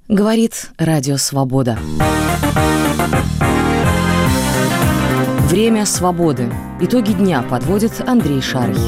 Говорит Радио Свобода. Время свободы. Итоги дня подводит Андрей Шарый.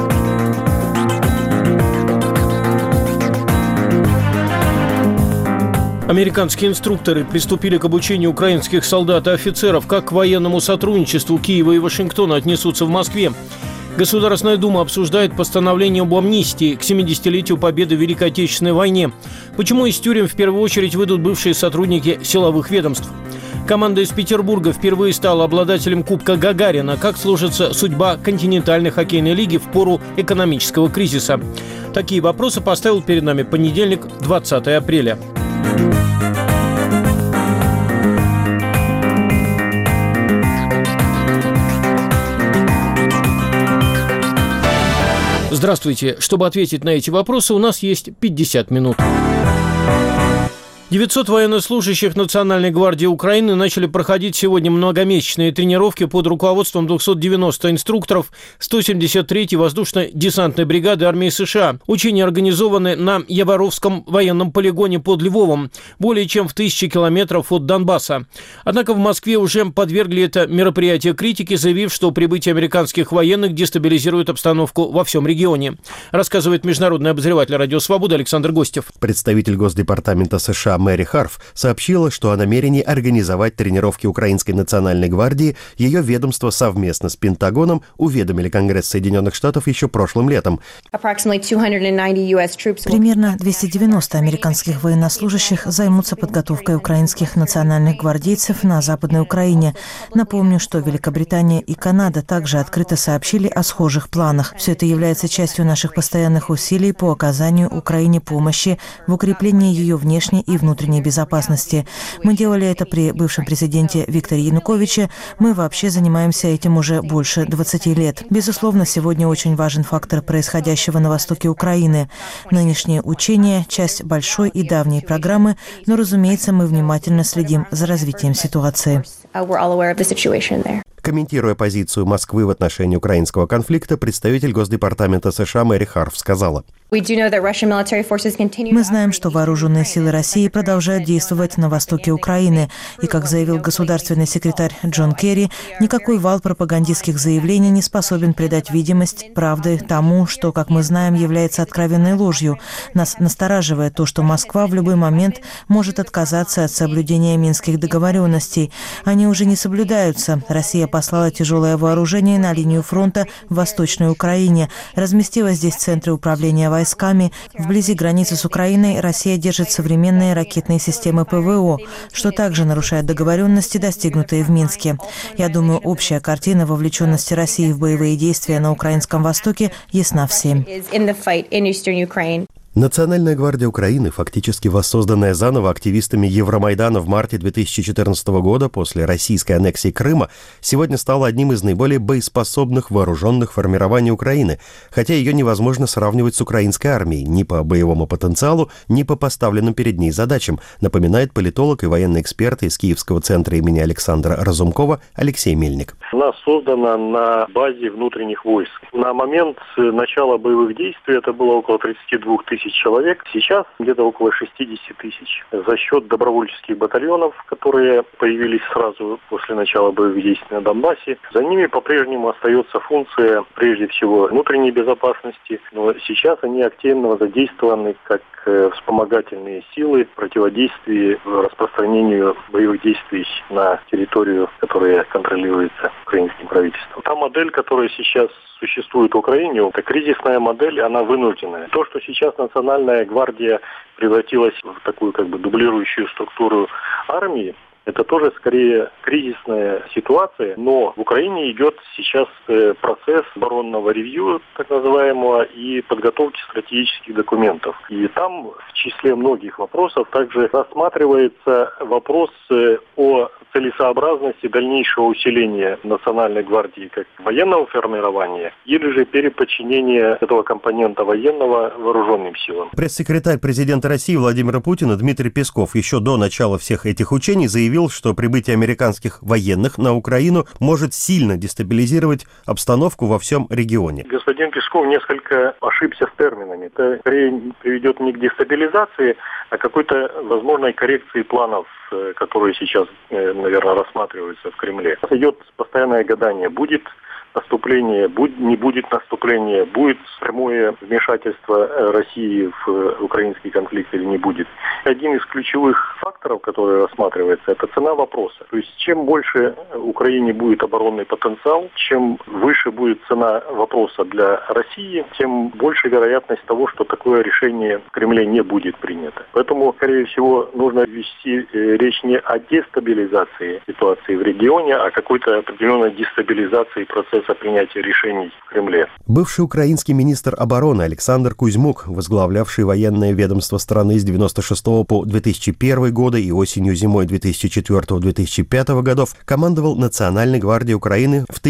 Американские инструкторы приступили к обучению украинских солдат и офицеров. Как к военному сотрудничеству Киева и Вашингтона отнесутся в Москве? Государственная Дума обсуждает постановление об амнистии к 70-летию победы в Великой Отечественной войне. Почему из тюрем в первую очередь выйдут бывшие сотрудники силовых ведомств? Команда из Петербурга впервые стала обладателем Кубка Гагарина. Как сложится судьба континентальной хоккейной лиги в пору экономического кризиса? Такие вопросы поставил перед нами понедельник, 20 апреля. Здравствуйте. Чтобы ответить на эти вопросы, у нас есть 50 минут. 900 военнослужащих Национальной гвардии Украины начали проходить сегодня многомесячные тренировки под руководством 290 инструкторов 173-й воздушно-десантной бригады армии США. Учения организованы на Яворовском военном полигоне под Львовом, более чем в 1000 километров от Донбасса. Однако в Москве уже подвергли это мероприятие критике, заявив, что прибытие американских военных дестабилизирует обстановку во всем регионе. Рассказывает международный обозреватель Радио Свобода Александр Гостев. Представитель Госдепартамента США Мэри Харф сообщила, что о намерении организовать тренировки Украинской национальной гвардии ее ведомство совместно с Пентагоном уведомили Конгресс Соединенных Штатов еще прошлым летом. Примерно 290 американских военнослужащих займутся подготовкой украинских национальных гвардейцев на Западной Украине. Напомню, что Великобритания и Канада также открыто сообщили о схожих планах. Все это является частью наших постоянных усилий по оказанию Украине помощи в укреплении ее внешней и внутренней безопасности. Мы делали это при бывшем президенте Викторе Януковиче. Мы вообще занимаемся этим уже больше 20 лет. Безусловно, сегодня очень важен фактор происходящего на востоке Украины. Нынешние учения – часть большой и давней программы, но, разумеется, мы внимательно следим за развитием ситуации. Комментируя позицию Москвы в отношении украинского конфликта, представитель Госдепартамента США Мэри Харф сказала: Мы знаем, что вооруженные силы России продолжают действовать на востоке Украины. И, как заявил государственный секретарь Джон Керри, никакой вал пропагандистских заявлений не способен придать видимость правды тому, что, как мы знаем, является откровенной ложью. Нас настораживает то, что Москва в любой момент может отказаться от соблюдения минских договоренностей. Они уже не соблюдаются. Россия послала тяжелое вооружение на линию фронта в Восточной Украине, разместила здесь центры управления войсками. Вблизи границы с Украиной Россия держит современные ракетные системы ПВО, что также нарушает договоренности, достигнутые в Минске. Я думаю, общая картина вовлеченности России в боевые действия на Украинском Востоке ясна всем. Национальная гвардия Украины, фактически воссозданная заново активистами Евромайдана в марте 2014 года после российской аннексии Крыма, сегодня стала одним из наиболее боеспособных вооруженных формирований Украины, хотя ее невозможно сравнивать с украинской армией ни по боевому потенциалу, ни по поставленным перед ней задачам, напоминает политолог и военный эксперт из Киевского центра имени Александра Разумкова Алексей Мельник. Она создана на базе внутренних войск. На момент начала боевых действий это было около 32 тысяч человек. Сейчас где-то около 60 тысяч. За счет добровольческих батальонов, которые появились сразу после начала боевых действий на Донбассе, за ними по-прежнему остается функция, прежде всего, внутренней безопасности. Но сейчас они активно задействованы как вспомогательные силы противодействия распространению боевых действий на территорию, которая контролируется украинским правительством. Та модель, которая сейчас существует в Украине, это кризисная модель, она вынужденная. То, что сейчас Национальная гвардия превратилась в такую дублирующую структуру армии, это тоже скорее кризисная ситуация, но в Украине идет сейчас процесс оборонного ревью, так называемого, и подготовки стратегических документов. И там в числе многих вопросов также рассматривается вопрос о целесообразности дальнейшего усиления Национальной гвардии как военного формирования или же переподчинения этого компонента военного вооруженным силам. Пресс-секретарь президента России Владимира Путина Дмитрий Песков еще до начала всех этих учений заявил, заявил, что прибытие американских военных на Украину может сильно дестабилизировать обстановку во всем регионе. Господин Песков несколько ошибся с терминами. Это скорее приведет не к дестабилизации, а к какой-то возможной коррекции планов, которые сейчас, наверное, рассматриваются в Кремле. Идет постоянное гадание. Будет наступление, не будет наступления, будет прямое вмешательство России в украинский конфликт или не будет. Один из ключевых факторов, который рассматривается, это цена вопроса. То есть чем больше Украине будет оборонный потенциал, чем выше будет цена вопроса для России, тем больше вероятность того, что такое решение в Кремле не будет принято. Поэтому, скорее всего, нужно вести речь не о дестабилизации ситуации в регионе, а о какой-то определенной дестабилизации процесса принятия решений в Кремле. Бывший украинский министр обороны Александр Кузьмук, возглавлявший военное ведомство страны с 1996 по 2001 годы и осенью-зимой 2004-2005 годов, командовал Национальной гвардией Украины в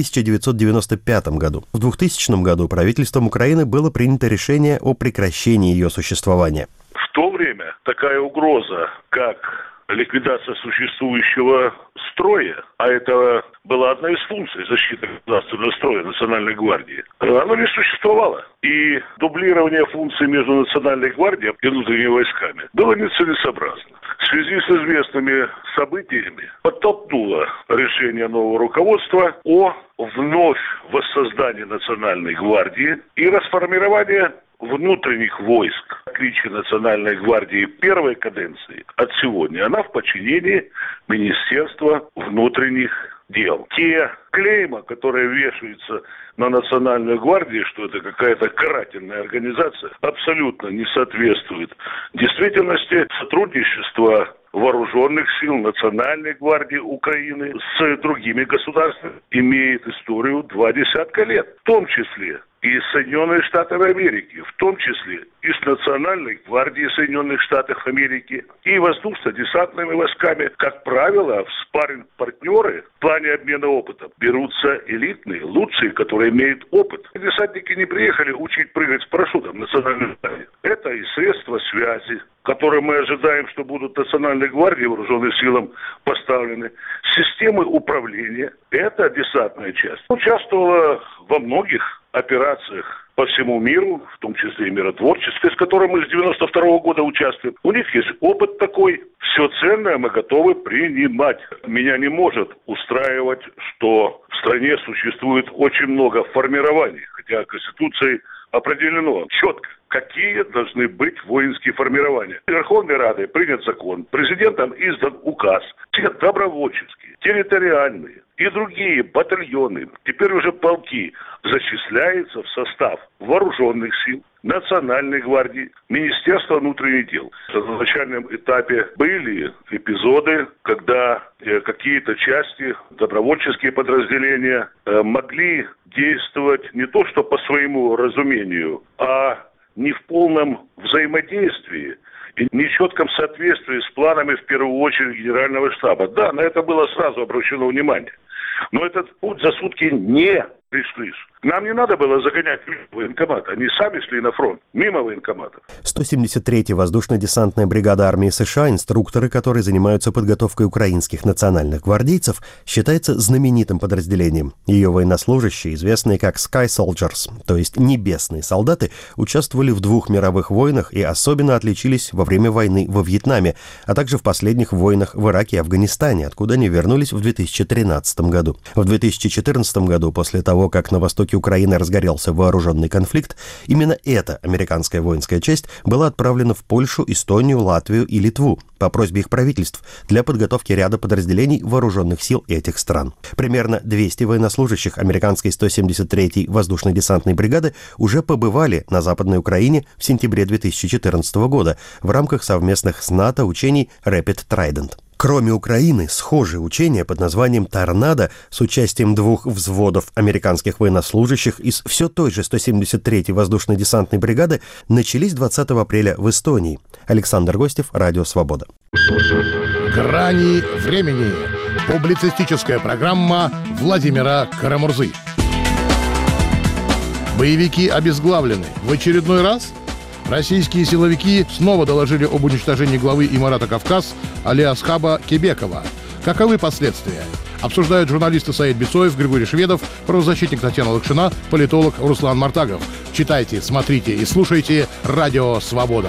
1995 году. В 2000 году правительством Украины было принято решение о прекращении ее существования. В то время такая угроза, как ликвидация существующего строя, а это была одна из функций защиты государственного строя Национальной гвардии, оно не существовало. И дублирование функций между Национальной гвардией и внутренними войсками было нецелесообразно. В связи с известными событиями подтолкнуло решение нового руководства о вновь воссоздании Национальной гвардии и расформировании внутренних войск. Отличие Национальной гвардии первой каденции от сегодня, она в подчинении Министерства внутренних дел. Те клейма, которые вешаются на Национальную гвардию, что это какая-то карательная организация, абсолютно не соответствует действительности. Сотрудничество вооруженных сил Национальной гвардии Украины с другими государствами имеет историю 20 лет, в том числе и с Соединенными Штатами Америки, в том числе и с Национальной гвардией Соединенных Штатов Америки, и воздушно-десантными войсками. Как правило, в спарринг-партнеры в плане обмена опытом берутся элитные, лучшие, которые имеют опыт. Десантники не приехали учить прыгать с парашютом Национальной гвардии. Это и средства связи, которые мы ожидаем, что будут Национальной гвардии вооруженным силам поставлены. Системы управления, это десантная часть. Участвовала во многих операциях по всему миру, в том числе и миротворческой, с которой мы с 92 года участвуем. У них есть опыт такой. Все ценное мы готовы принимать. Меня не может устраивать, что в стране существует очень много формирований, хотя Конституцией определено четко, какие должны быть воинские формирования. Верховной Радой принят закон, президентом издан указ. Все добровольческие, территориальные и другие батальоны, теперь уже полки, зачисляются в состав вооруженных сил, Национальной гвардии, Министерства внутренних дел. На начальном этапе были эпизоды, когда какие-то части, добровольческие подразделения могли действовать не то что по своему разумению, а не в полном взаимодействии и нечетком соответствии с планами, в первую очередь, Генерального штаба. Да, на это было сразу обращено внимание. Но этот путь за сутки не пришли. Нам не надо было загонять военкомат. Они сами шли на фронт, мимо военкоматов. 173-я воздушно-десантная бригада армии США, инструкторы, которые занимаются подготовкой украинских национальных гвардейцев, считается знаменитым подразделением. Ее военнослужащие, известные как Sky Soldiers, то есть небесные солдаты, участвовали в 2 мировых войнах и особенно отличились во время войны во Вьетнаме, а также в последних войнах в Ираке и Афганистане, откуда они вернулись в 2013 году. В 2014 году, после того, как на востоке Украины разгорелся вооруженный конфликт, именно эта американская воинская часть была отправлена в Польшу, Эстонию, Латвию и Литву по просьбе их правительств для подготовки ряда подразделений вооруженных сил этих стран. Примерно 200 военнослужащих американской 173-й воздушно-десантной бригады уже побывали на Западной Украине в сентябре 2014 года в рамках совместных с НАТО учений Rapid Trident. Кроме Украины, схожие учения под названием «Торнадо» с участием 2 взводов американских военнослужащих из все той же 173-й воздушно-десантной бригады начались 20 апреля в Эстонии. Александр Гостев, Радио Свобода. «Грани времени». Публицистическая программа Владимира Карамурзы. Боевики обезглавлены в очередной раз? Российские силовики снова доложили об уничтожении главы Имарата Кавказ Али Асхаба Кебекова. Каковы последствия? Обсуждают журналисты Саид Бицоев, Григорий Шведов, правозащитник Татьяна Лакшина, политолог Руслан Мартагов. Читайте, смотрите и слушайте «Радио Свобода».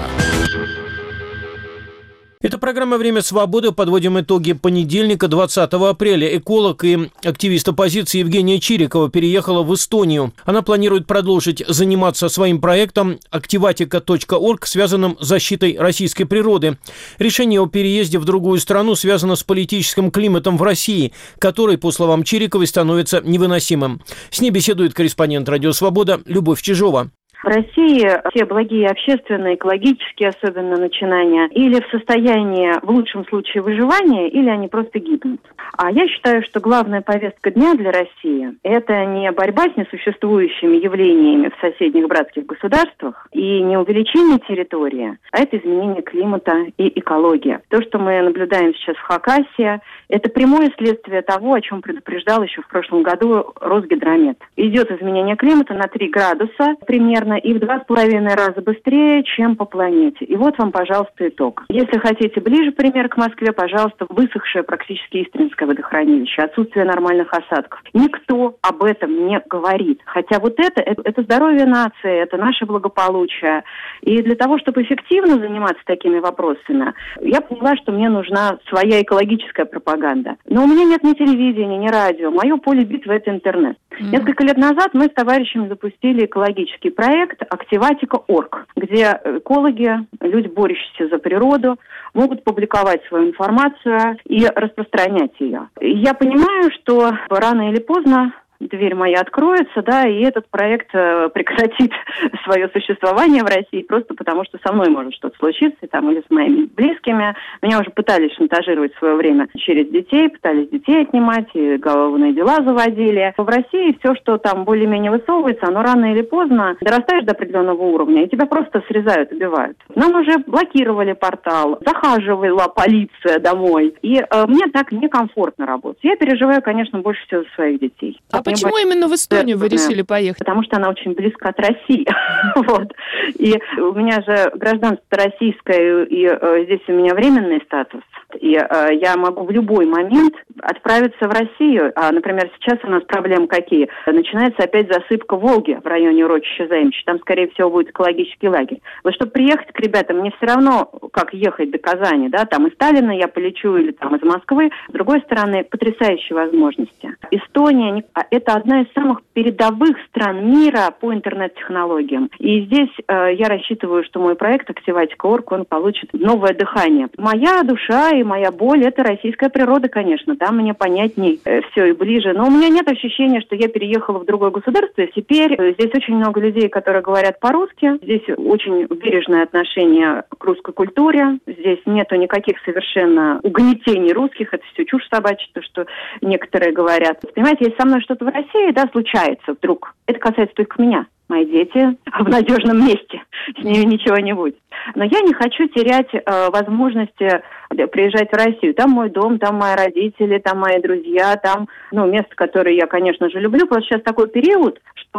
Это программа «Время свободы». Подводим итоги понедельника, 20 апреля. Эколог и активист оппозиции Евгения Чирикова переехала в Эстонию. Она планирует продолжить заниматься своим проектом activatica.org, связанным с защитой российской природы. Решение о переезде в другую страну связано с политическим климатом в России, который, по словам Чириковой, становится невыносимым. С ней беседует корреспондент «Радио Свобода» Любовь Чижова. В России все благие общественные, экологические особенно начинания или в состоянии, в лучшем случае, выживания, или они просто гибнут. А я считаю, что главная повестка дня для России – это не борьба с несуществующими явлениями в соседних братских государствах и не увеличение территории, а это изменение климата и экология. То, что мы наблюдаем сейчас в Хакасии, это прямое следствие того, о чем предупреждал еще в прошлом году Росгидромет. Идет изменение климата на 3 градуса примерно и в 2,5 раза быстрее, чем по планете. И вот вам, пожалуйста, итог. Если хотите ближе пример к Москве, пожалуйста, высохшее практически Истринское водохранилище, отсутствие нормальных осадков. Никто об этом не говорит. Хотя вот это здоровье нации, это наше благополучие. И для того, чтобы эффективно заниматься такими вопросами, я поняла, что мне нужна своя экологическая пропаганда. Но у меня нет ни телевидения, ни радио. Мое поле битвы – это интернет. Несколько лет назад мы с товарищами запустили экологический проект activatica.org, где экологи, люди, борющиеся за природу, могут публиковать свою информацию и распространять ее. Я понимаю, что рано или поздно дверь моя откроется, да, и этот проект прекратит свое существование в России просто потому, что со мной может что-то случиться, там, или с моими близкими. Меня уже пытались шантажировать в свое время через детей, пытались детей отнимать, и уголовные дела заводили. В России все, что там более-менее высовывается, оно рано или поздно дорастаешь до определенного уровня, и тебя просто срезают, убивают. Нам уже блокировали портал, захаживала полиция домой, и мне так некомфортно работать. Я переживаю, конечно, больше всего за своих детей. А почему именно в Эстонию вы решили поехать? Потому что она очень близко от России. Вот. И у меня же гражданство российское, и здесь у меня временный статус. И я могу в любой момент отправиться в Россию. Например, сейчас у нас проблемы какие? Начинается опять засыпка Волги в районе урочища Заимчи. Там, скорее всего, будет экологический лагерь. Вот чтобы приехать к ребятам, мне все равно, как ехать до Казани, да, там из Сталина я полечу или там из Москвы. С другой стороны, потрясающие возможности. Эстония – это одна из самых передовых стран мира по интернет-технологиям. И здесь я рассчитываю, что мой проект activatica.org, он получит новое дыхание. Моя душа и моя боль – это российская природа, конечно. Там мне понятней все и ближе. Но у меня нет ощущения, что я переехала в другое государство. И теперь здесь очень много людей, которые говорят по-русски. Здесь очень бережное отношение к русской культуре. Здесь нету никаких совершенно угнетений русских. Это все чушь собачья, то, что некоторые говорят. Понимаете, если со мной что-то в России, да, случается вдруг. Это касается только меня. Мои дети в надежном месте. С ними ничего не будет. Но я не хочу терять возможности приезжать в Россию. Там мой дом, там мои родители, там мои друзья, там место, которое я, конечно же, люблю. Просто сейчас такой период,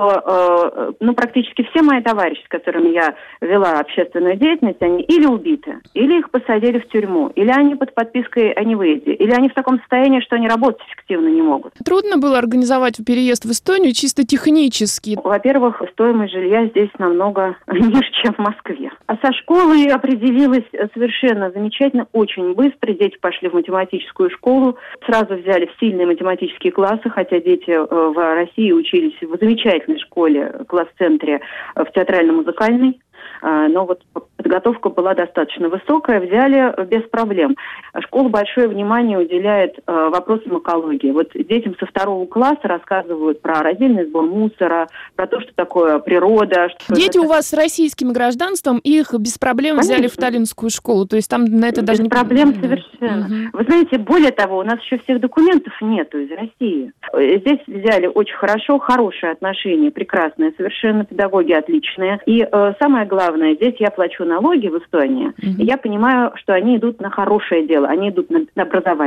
что практически все мои товарищи, с которыми я вела общественную деятельность, они или убиты, или их посадили в тюрьму, или они под подпиской о невыезде, или они в таком состоянии, что они работать эффективно не могут. Трудно было организовать переезд в Эстонию чисто технически? Во-первых, стоимость жилья здесь намного ниже, чем в Москве. А со школой определилась совершенно замечательно, очень быстро. Дети пошли в математическую школу, сразу взяли в сильные математические классы, хотя дети в России учились в замечательной школе, класс-центре в театрально-музыкальной. Но вот подготовка была достаточно высокая, взяли без проблем. Школа большое внимание уделяет вопросам экологии. Вот детям со 2 класса рассказывают про раздельный сбор мусора, про то, что такое природа. Дети у вас с российским гражданством, их без проблем взяли в таллинскую школу, то есть там на это даже без проблем совершенно. Вы знаете, более того, у нас еще всех документов нету из России. Здесь взяли очень хорошо, хорошие отношения, прекрасные, совершенно педагоги отличные. И самое главное, здесь я плачу налоги в Эстонии, и я понимаю, что они идут на хорошее дело. Они идут на образование,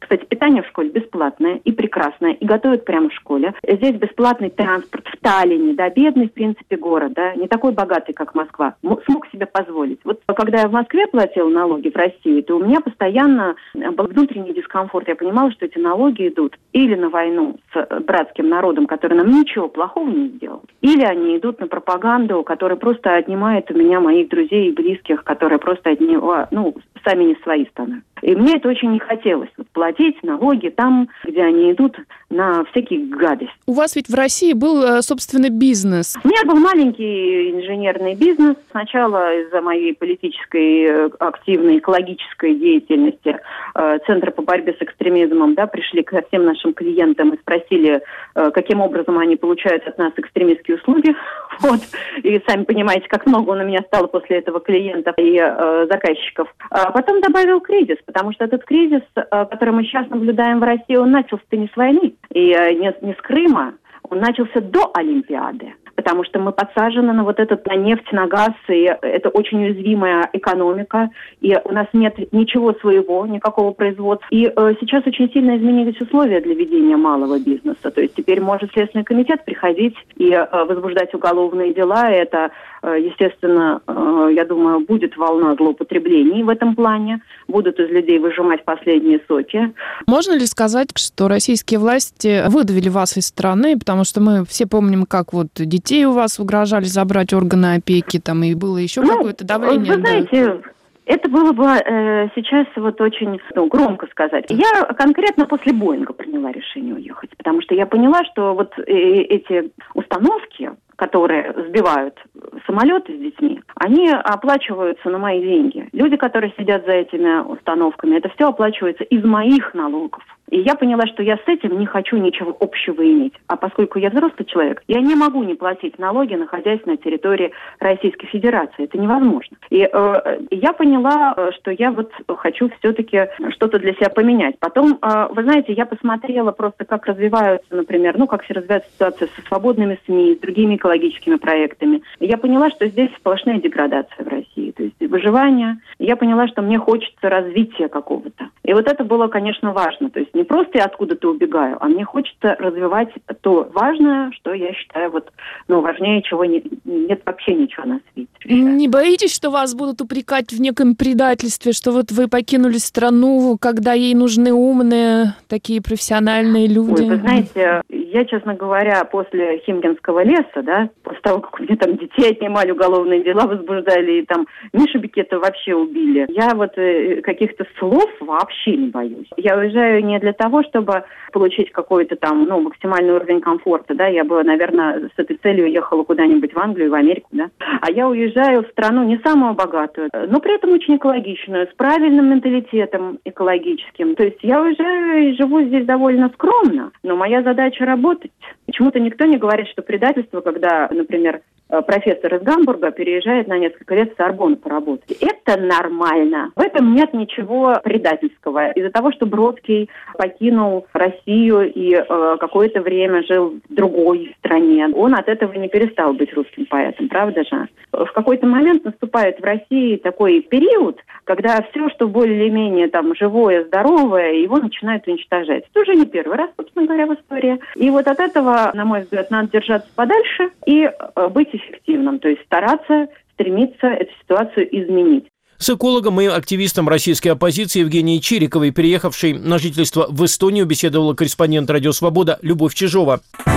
Кстати, питание в школе бесплатное и прекрасное, и готовят прямо в школе. Здесь бесплатный транспорт в Таллине, да, бедный, в принципе, город, да, не такой богатый, как Москва, смог себе позволить. Вот когда я в Москве платила налоги в России, то у меня постоянно был внутренний дискомфорт. Я понимала, что эти налоги идут или на войну с братским народом, который нам ничего плохого не сделал, или они идут на пропаганду, которая просто отнимает у меня моих друзей и близких, которые просто от него, сами не свои становятся. И мне это очень не хотелось. Платить налоги там, где они идут на всякие гадости. У вас ведь в России был собственный бизнес. У меня был маленький инженерный бизнес. Сначала из-за моей политической, активной, экологической деятельности Центра по борьбе с экстремизмом, да, пришли ко всем нашим клиентам и спросили, каким образом они получают от нас экстремистские услуги. Вот. И сами понимаете, как много у меня стало после этого клиентов и заказчиков. А потом добавил кризис, потому что этот кризис, который мы сейчас наблюдаем в России, он начался не с войны и не с Крыма, он начался до Олимпиады. Потому что мы подсажены на на нефть, на газ, и это очень уязвимая экономика, и у нас нет ничего своего, никакого производства. И сейчас очень сильно изменились условия для ведения малого бизнеса. То есть теперь может Следственный комитет приходить и возбуждать уголовные дела. Это, естественно, я думаю, будет волна злоупотреблений в этом плане. Будут из людей выжимать последние соки. Можно ли сказать, что российские власти выдавили вас из страны? Потому что мы все помним, как детей у вас угрожали забрать органы опеки, там и было еще какое-то давление. Вы знаете, это было бы сейчас очень громко сказать. Я конкретно после Боинга приняла решение уехать, потому что я поняла, что эти установки, которые сбивают самолеты с детьми, они оплачиваются на мои деньги. Люди, которые сидят за этими установками, это все оплачивается из моих налогов. И я поняла, что я с этим не хочу ничего общего иметь. А поскольку я взрослый человек, я не могу не платить налоги, находясь на территории Российской Федерации. Это невозможно. И я поняла, что я хочу все-таки что-то для себя поменять. Потом, вы знаете, я посмотрела просто, как развиваются, например, как все развивается ситуация со свободными СМИ, с другими экологическими проектами. И я поняла, что здесь сплошная деградация в России, то есть выживание. И я поняла, что мне хочется развития какого-то. И это было, конечно, важно. То есть не просто я откуда-то убегаю, а мне хочется развивать то важное, что я считаю важнее, чего нет вообще ничего на свете. Не боитесь, что вас будут упрекать в неком предательстве, что вы покинули страну, когда ей нужны умные, такие профессиональные люди? Ой, вы знаете, я, честно говоря, после Химкинского леса, да, после того, как у меня там детей отнимали, уголовные дела возбуждали, и там Мишу Бекета вообще убили, я каких-то слов вообще не боюсь. Я уезжаю не для того, чтобы получить какой-то максимальный уровень комфорта, да, я бы, наверное, с этой целью ехала куда-нибудь в Англию, в Америку, да, а я уезжаю в страну не самую богатую, но при этом очень экологичную, с правильным менталитетом экологическим. То есть я уезжаю и живу здесь довольно скромно, но моя задача работать. Почему-то никто не говорит, что предательство, когда, например, профессор из Гамбурга переезжает на несколько лет в Сорбонну поработать. Это нормально. В этом нет ничего предательского. Из-за того, что Бродский покинул Россию и какое-то время жил в другой стране, он от этого не перестал быть русским поэтом, правда же? В какой-то момент наступает в России такой период, когда все, что более-менее живое, здоровое, его начинают уничтожать. Это уже не первый раз, собственно говоря, в истории. И от этого, на мой взгляд, надо держаться подальше и быть эффективным, то есть стараться, стремиться эту ситуацию изменить. С экологом и активистом российской оппозиции Евгенией Чириковой, переехавшей на жительство в Эстонию, беседовала корреспондент «Радио Свобода» Любовь Чижова.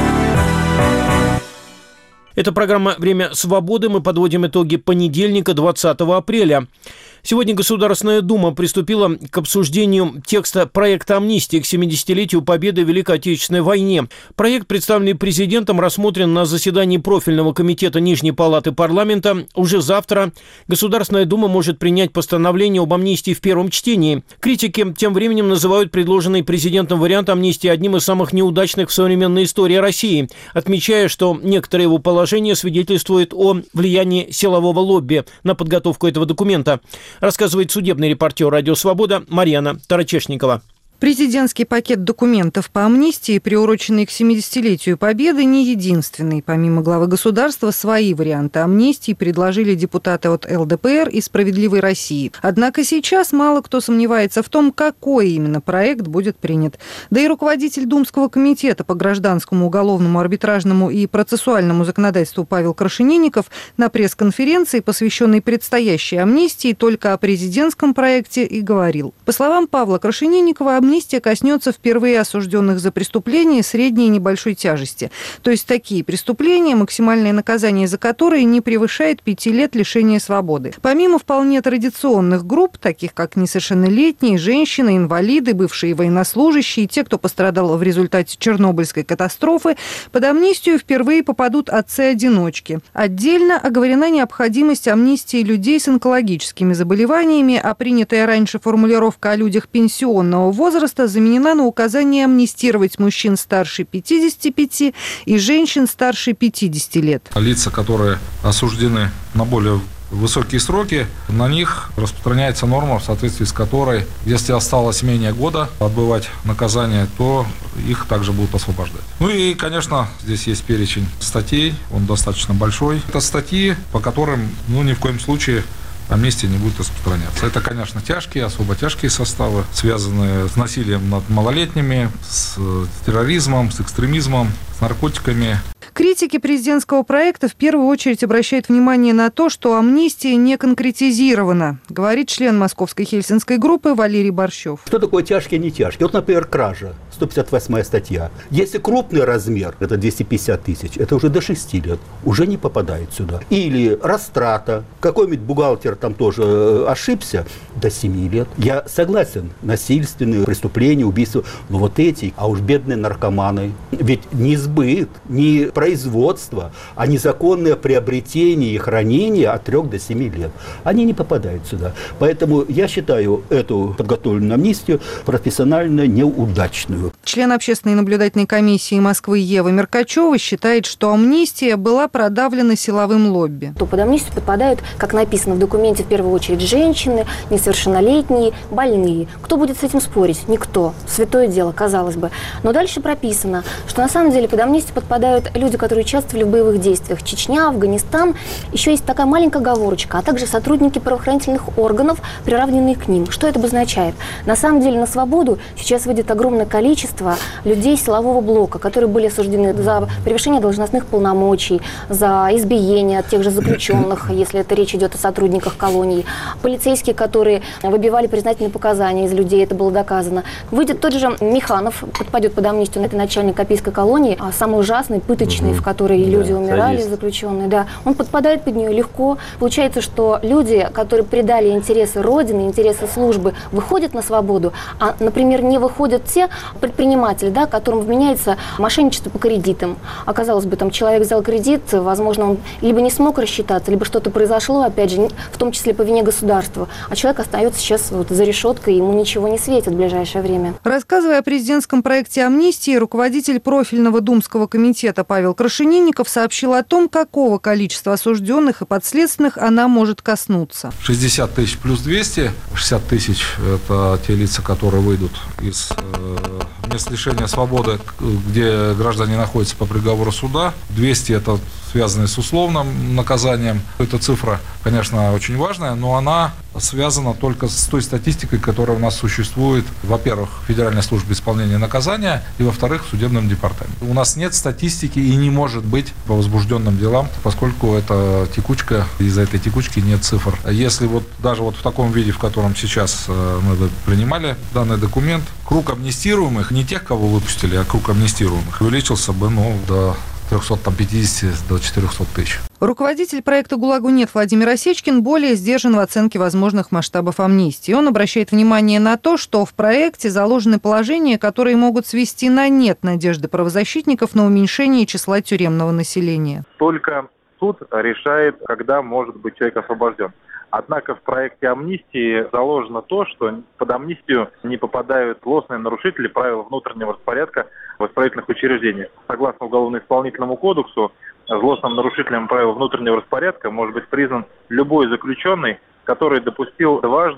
Это программа «Время свободы». Мы подводим итоги понедельника, 20 апреля. Сегодня Государственная Дума приступила к обсуждению текста проекта амнистии к 70-летию победы в Великой Отечественной войне. Проект, представленный президентом, рассмотрен на заседании профильного комитета Нижней палаты парламента. Уже завтра Государственная Дума может принять постановление об амнистии в первом чтении. Критики тем временем называют предложенный президентом вариант амнистии одним из самых неудачных в современной истории России, отмечая, что некоторые его положения свидетельствуют о влиянии силового лобби на подготовку этого документа. Рассказывает судебный репортер «Радио Свобода» Марьяна Тарачешникова. Президентский пакет документов по амнистии, приуроченный к 70-летию Победы, не единственный. Помимо главы государства, свои варианты амнистии предложили депутаты от ЛДПР и «Справедливой России». Однако сейчас мало кто сомневается в том, какой именно проект будет принят. Да и руководитель Думского комитета по гражданскому, уголовному, арбитражному и процессуальному законодательству Павел Крашенинников на пресс-конференции, посвященной предстоящей амнистии, только о президентском проекте и говорил. По словам Павла Крашенинникова, амнистия коснется впервые осужденных за преступления средней и небольшой тяжести. То есть такие преступления, максимальное наказание за которые не превышает 5 лет лишения свободы. Помимо вполне традиционных групп, таких как несовершеннолетние, женщины, инвалиды, бывшие военнослужащие, те, кто пострадал в результате Чернобыльской катастрофы, под амнистию впервые попадут отцы-одиночки. Отдельно оговорена необходимость амнистии людей с онкологическими заболеваниями, а принятая раньше формулировка о людях пенсионного возраста заменена на указание амнистировать мужчин старше 55 и женщин старше 50 лет. Лица, которые осуждены на более высокие сроки, на них распространяется норма, в соответствии с которой, если осталось менее года отбывать наказание, то их также будут освобождать. Ну и, конечно, здесь есть перечень статей, он достаточно большой. Это статьи, по которым, ни в коем случае амнистия не будет распространяться. Это, конечно, тяжкие, особо тяжкие составы, связанные с насилием над малолетними, с терроризмом, с экстремизмом, с наркотиками. Критики президентского проекта в первую очередь обращают внимание на то, что амнистия не конкретизирована, говорит член Московской Хельсинской группы Валерий Борщев. Что такое тяжкие и не тяжкие? Вот, например, кража, 158 статья. Если крупный размер, это 250 тысяч, это уже до 6 лет, уже не попадает сюда. Или растрата, какой-нибудь бухгалтер там тоже ошибся, до 7 лет. Я согласен, насильственные преступления, убийства, но вот эти, а уж бедные наркоманы, ведь не сбыт, не производство, а незаконное приобретение и хранение от 3 до 7 лет. Они не попадают сюда. Поэтому я считаю эту подготовленную амнистию профессионально неудачную. Член общественной наблюдательной комиссии Москвы Ева Меркачева считает, что амнистия была продавлена силовым лобби. Под амнистию подпадают, как написано в документе, в первую очередь женщины, несовершеннолетние, больные. Кто будет с этим спорить? Никто. Святое дело, казалось бы. Но дальше прописано, что на самом деле под амнистию подпадают люди, которые участвовали в боевых действиях. Чечня, Афганистан. Еще есть такая маленькая оговорочка, а также сотрудники правоохранительных органов, приравненные к ним. Что это обозначает? На самом деле на свободу сейчас выйдет огромное количество людей силового блока, которые были осуждены за превышение должностных полномочий, за избиение тех же заключенных, если это речь идет о сотрудниках колоний. Полицейские, которые выбивали признательные показания из людей, это было доказано. Выйдет тот же Миханов, подпадет под амнистию, это начальник Копейской колонии, самый ужасный, пыточный, в которой люди умирали, заключенные. Да. Он подпадает под нее легко. Получается, что люди, которые предали интересы Родины, интересы службы, выходят на свободу, а, например, не выходят те предприниматели, да, которым вменяется мошенничество по кредитам. Оказалось бы, там человек взял кредит, возможно, он либо не смог рассчитаться, либо что-то произошло, опять же, в том числе по вине государства. А человек остается сейчас за решеткой, ему ничего не светит в ближайшее время. Рассказывая о президентском проекте амнистии, руководитель профильного Думского комитета Павел Крашенинников сообщил о том, какого количества осужденных и подследственных она может коснуться. 60 тысяч плюс 200. 60 тысяч – это те лица, которые выйдут из мест лишения свободы, где граждане находятся по приговору суда. 200 – это связанные с условным наказанием. Эта цифра, конечно, очень важная, но она связана только с той статистикой, которая у нас существует, во-первых, в Федеральной службе исполнения наказания, и, во-вторых, в судебном департаменте. У нас нет статистики и не может быть по возбужденным делам, поскольку это текучка, из-за этой текучки нет цифр. Если даже в таком виде, в котором сейчас мы принимали данный документ, круг амнистируемых, не тех, кого выпустили, а круг амнистируемых, увеличился бы до 350 до 400 тысяч. Руководитель проекта «ГУЛАГу нет» Владимир Осечкин более сдержан в оценке возможных масштабов амнистии. Он обращает внимание на то, что в проекте заложены положения, которые могут свести на нет надежды правозащитников на уменьшение числа тюремного населения. Только суд решает, когда может быть человек освобожден. Однако в проекте амнистии заложено то, что под амнистию не попадают злостные нарушители правил внутреннего распорядка в исправительных учреждениях. Согласно Уголовно-исполнительному кодексу, злостным нарушителем правил внутреннего распорядка может быть признан любой заключенный, который допустил дважды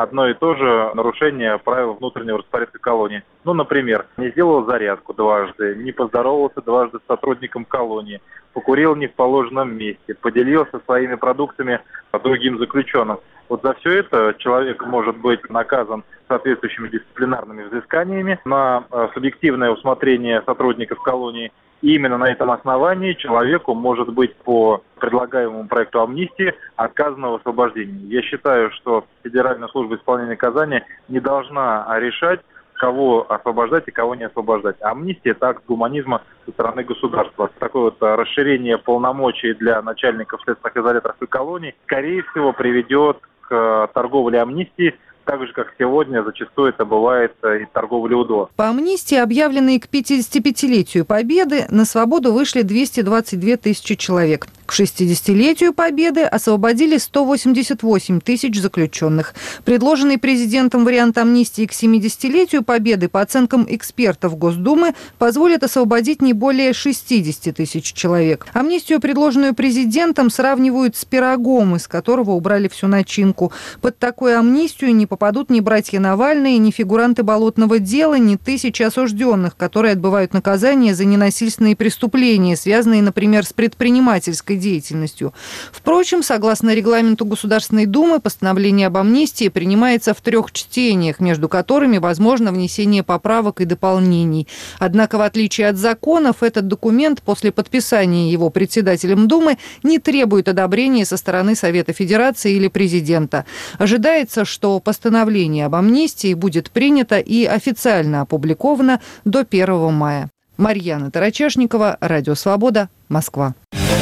одно и то же нарушение правил внутреннего распорядка колонии. Ну, например, не сделал зарядку дважды, не поздоровался дважды с сотрудником колонии, покурил не в положенном месте, поделился своими продуктами другим заключенным. Вот за все это человек может быть наказан соответствующими дисциплинарными взысканиями на субъективное усмотрение сотрудников колонии. И именно на этом основании человеку может быть по предлагаемому проекту амнистии отказано в освобождении. Я считаю, что Федеральная служба исполнения наказания не должна решать, кого освобождать и кого не освобождать. Амнистия – это акт гуманизма со стороны государства. Такое вот расширение полномочий для начальников следственных изоляторов и колоний, скорее всего, приведет к торговле амнистии, так же, как сегодня зачастую это бывает и торговля УДО. По амнистии, объявленной к 55-летию Победы, на свободу вышли 222 тысячи человек. К 60-летию Победы освободили 188 тысяч заключенных. Предложенный президентом вариант амнистии к 70-летию Победы, по оценкам экспертов Госдумы, позволит освободить не более 60 тысяч человек. Амнистию, предложенную президентом, сравнивают с пирогом, из которого убрали всю начинку. Под такую амнистию не попадут ни братья Навальные, ни фигуранты Болотного дела, ни тысячи осужденных, которые отбывают наказание за ненасильственные преступления, связанные, например, с предпринимательской деятельностью. Впрочем, согласно регламенту Государственной Думы, постановление об амнистии принимается в 3 чтениях, между которыми возможно внесение поправок и дополнений. Однако, в отличие от законов, этот документ после подписания его председателем Думы не требует одобрения со стороны Совета Федерации или президента. Ожидается, что постановление об амнистии будет принято и официально опубликовано до 1 мая. Марьяна Тарачешникова, Радио Свобода, Москва.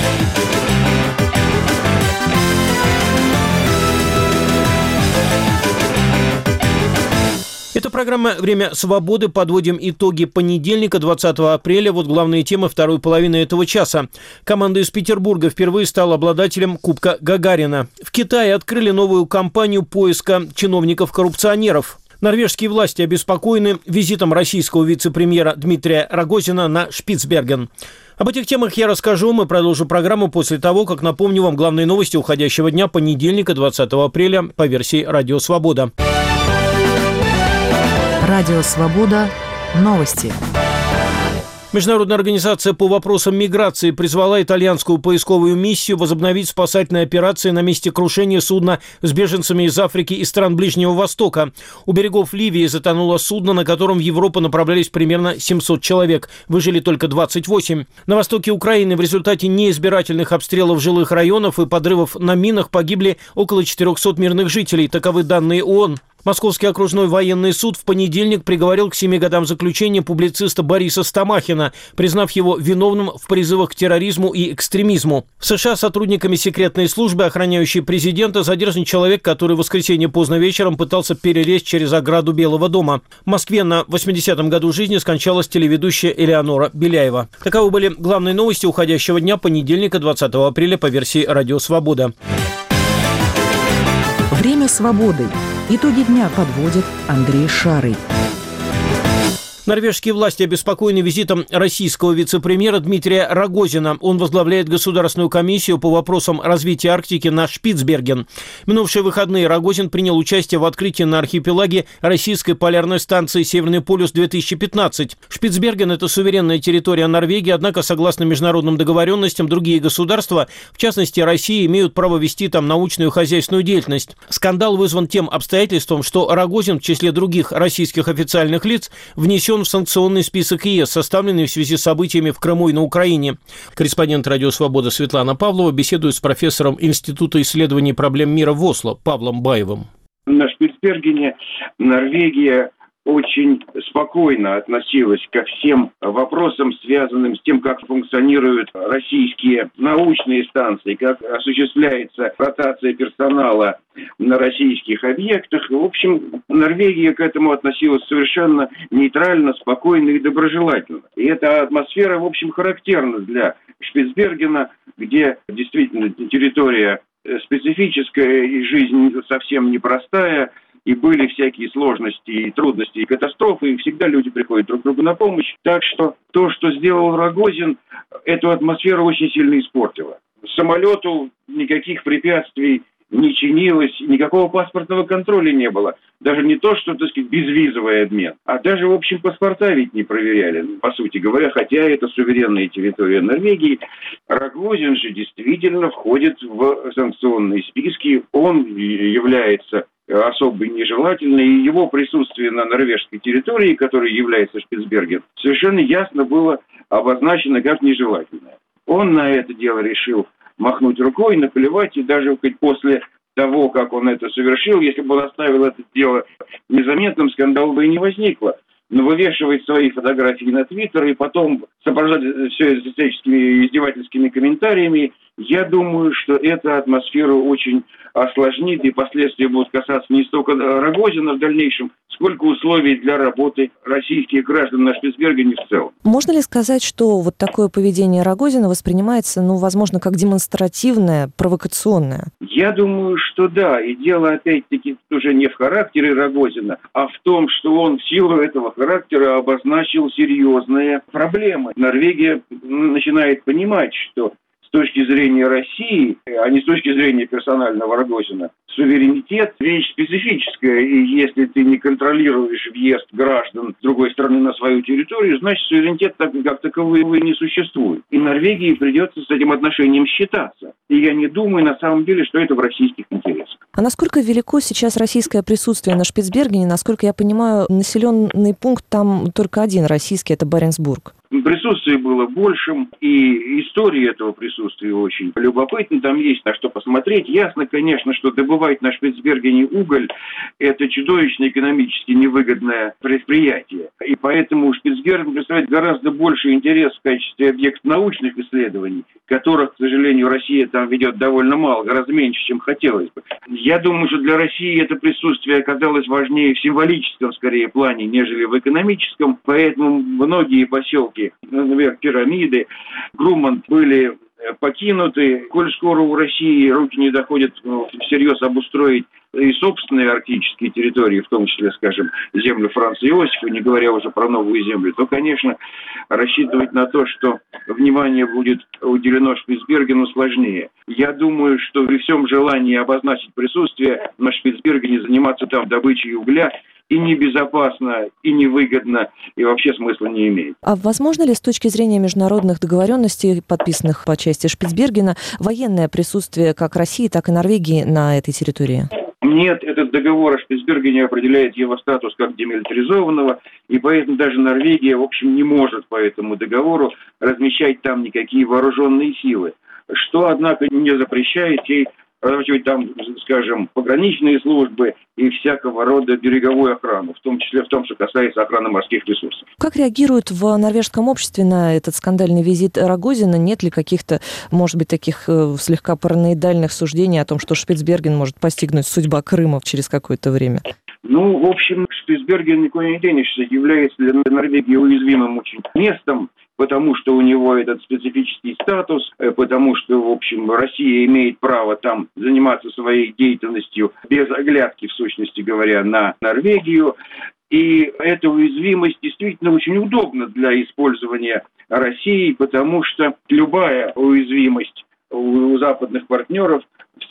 Это программа «Время свободы». Подводим итоги понедельника, 20 апреля. Вот главные темы второй половины этого часа. Команда из Петербурга впервые стала обладателем Кубка Гагарина. В Китае открыли новую кампанию поиска чиновников-коррупционеров. Норвежские власти обеспокоены визитом российского вице-премьера Дмитрия Рогозина на Шпицберген. Об этих темах я расскажу. Мы продолжим программу после того, как напомню вам главные новости уходящего дня, понедельника, 20 апреля, по версии «Радио Свобода». Радио Свобода. Новости. Международная организация по вопросам миграции призвала итальянскую поисковую миссию возобновить спасательные операции на месте крушения судна с беженцами из Африки и стран Ближнего Востока. У берегов Ливии затонуло судно, на котором в Европу направлялись примерно 700 человек. Выжили только 28. На востоке Украины в результате неизбирательных обстрелов жилых районов и подрывов на минах погибли около 400 мирных жителей. Таковы данные ООН. Московский окружной военный суд в понедельник приговорил к 7 годам заключения публициста Бориса Стамахина, признав его виновным в призывах к терроризму и экстремизму. В США сотрудниками секретной службы, охраняющей президента, задержан человек, который в воскресенье поздно вечером пытался перелезть через ограду Белого дома. В Москве на 80-м году жизни скончалась телеведущая Элеонора Беляева. Таковы были главные новости уходящего дня, понедельника, 20 апреля, по версии «Радио Свобода». Время свободы. Итоги дня подводит Андрей Шарый. Норвежские власти обеспокоены визитом российского вице-премьера Дмитрия Рогозина. Он возглавляет Государственную комиссию по вопросам развития Арктики на Шпицберген. В минувшие выходные Рогозин принял участие в открытии на архипелаге российской полярной станции «Северный полюс-2015». Шпицберген – это суверенная территория Норвегии, однако, согласно международным договоренностям, другие государства, в частности Россия, имеют право вести там научную и хозяйственную деятельность. Скандал вызван тем обстоятельством, что Рогозин в числе других российских официальных лиц внесен в санкционный список ЕС, составленный в связи с событиями в Крыму и на Украине. Корреспондент «Радио Свобода» Светлана Павлова беседует с профессором Института исследований проблем мира в Осло Павлом Баевым. На Шпицбергене Норвегия очень спокойно относилась ко всем вопросам, связанным с тем, как функционируют российские научные станции, как осуществляется ротация персонала на российских объектах. В общем, Норвегия к этому относилась совершенно нейтрально, спокойно и доброжелательно. И эта атмосфера, в общем, характерна для Шпицбергена, где действительно территория специфическая и жизнь совсем непростая, и были всякие сложности, и трудности, и катастрофы, и всегда люди приходят друг другу на помощь. Так что то, что сделал Рогозин, эту атмосферу очень сильно испортило. Самолету никаких препятствий не чинилось, никакого паспортного контроля не было. Даже не то, что, так сказать, безвизовый обмен, а даже, в общем, паспорта ведь не проверяли, по сути говоря, хотя это суверенная территория Норвегии. Рогозин же действительно входит в санкционные списки, он является особо нежелательной, и его присутствие на норвежской территории, которая является Шпицберген, совершенно ясно было обозначено как нежелательное. Он на это дело решил махнуть рукой, наплевать, и даже после того, как он это совершил, если бы он оставил это дело незаметным, скандал бы и не возникло. Но вывешивать свои фотографии на Твиттер и потом сопровождать все это всяческими издевательскими комментариями, я думаю, что эта атмосферу очень осложнит, и последствия будут касаться не столько Рогозина в дальнейшем, сколько условий для работы российских граждан на Шпицбергене в целом. Можно ли сказать, что вот такое поведение Рогозина воспринимается, возможно, как демонстративное, провокационное? Я думаю, что да. И дело, опять-таки, уже не в характере Рогозина, а в том, что он в силу этого характера обозначил серьезные проблемы. Норвегия начинает понимать, что с точки зрения России, а не с точки зрения персонального Рогозина, суверенитет – вещь специфическая, и если ты не контролируешь въезд граждан с другой стороны на свою территорию, значит, суверенитет как таковой не существует. И Норвегии придется с этим отношением считаться. И я не думаю, на самом деле, что это в российских интересах. А насколько велико сейчас российское присутствие на Шпицбергене? Насколько я понимаю, населенный пункт там только один российский – это Баренцбург. Присутствие было большим, и история этого присутствия очень любопытна. Там есть на что посмотреть. Ясно, конечно, что добывать на Шпицбергене уголь – это чудовищно экономически невыгодное предприятие. И поэтому Шпицберген представляет гораздо больше интерес в качестве объекта научных исследований, которых, к сожалению, Россия там ведет довольно мало, гораздо меньше, чем хотелось бы. Я думаю, что для России это присутствие оказалось важнее в символическом, скорее, плане, нежели в экономическом. Поэтому многие поселки, например, Пирамиды, Груманд, были покинуты. Коль скоро у России руки не доходят всерьез обустроить и собственные арктические территории, в том числе, скажем, землю Франца Иосифа, не говоря уже про новую землю, то, конечно, рассчитывать на то, что внимание будет уделено Шпицбергену, сложнее. Я думаю, что при всем желании обозначить присутствие на Шпицбергене, заниматься там добычей угля, и небезопасно, и невыгодно, и вообще смысла не имеет. А возможно ли с точки зрения международных договоренностей, подписанных по части Шпицбергена, военное присутствие как России, так и Норвегии на этой территории? Нет, этот договор о Шпицбергене определяет его статус как демилитаризованного, и поэтому даже Норвегия, в общем, не может по этому договору размещать там никакие вооруженные силы, что, однако, не запрещает ей разворачивать там, скажем, пограничные службы и всякого рода береговую охрану, в том числе в том, что касается охраны морских ресурсов. Как реагируют в норвежском обществе на этот скандальный визит Рогозина? Нет ли каких-то, может быть, таких слегка параноидальных суждений о том, что Шпицберген может постигнуть судьба Крыма через какое-то время? В общем, Шпицберген никуда не денешься, является для Норвегии уязвимым очень местом, потому что у него этот специфический статус, потому что, в общем, Россия имеет право там заниматься своей деятельностью без оглядки, в сущности говоря, на Норвегию. И эта уязвимость действительно очень удобна для использования России, потому что любая уязвимость у западных партнеров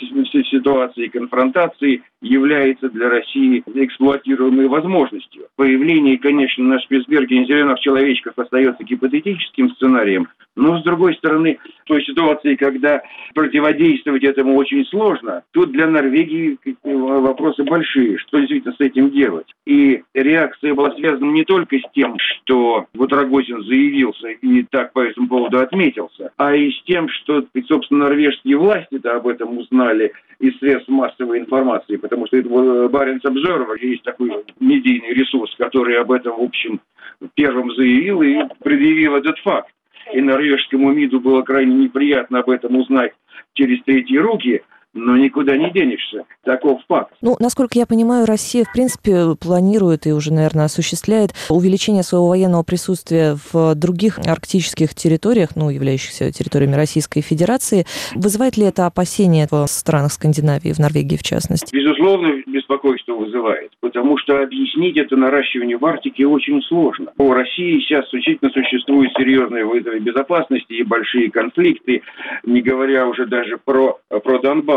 в ситуации конфронтации является для России эксплуатируемой возможностью. Появление, конечно, на Шпицбергене зеленых человечков остается гипотетическим сценарием, но, с другой стороны, в той ситуации, когда противодействовать этому очень сложно, тут для Норвегии вопросы большие, что действительно с этим делать. И реакция была связана не только с тем, что Рогозин заявился и так по этому поводу отметился, а и с тем, что, собственно, норвежские власти-то об этом узнали из средств массовой информации, потому что это был Баренц Обзервер, есть такой медийный ресурс, который об этом, в общем, первым заявил и предъявил этот факт. И норвежскому МИДу было крайне неприятно об этом узнать через третьи руки, но никуда не денешься. Таков факт. Насколько я понимаю, Россия, в принципе, планирует и уже, наверное, осуществляет увеличение своего военного присутствия в других арктических территориях, являющихся территориями Российской Федерации. Вызывает ли это опасения в странах Скандинавии, в Норвегии в частности? Безусловно, беспокойство вызывает, потому что объяснить это наращивание в Арктике очень сложно. У России сейчас действительно существуют серьезные вызовы безопасности и большие конфликты, не говоря уже даже про Донбасс.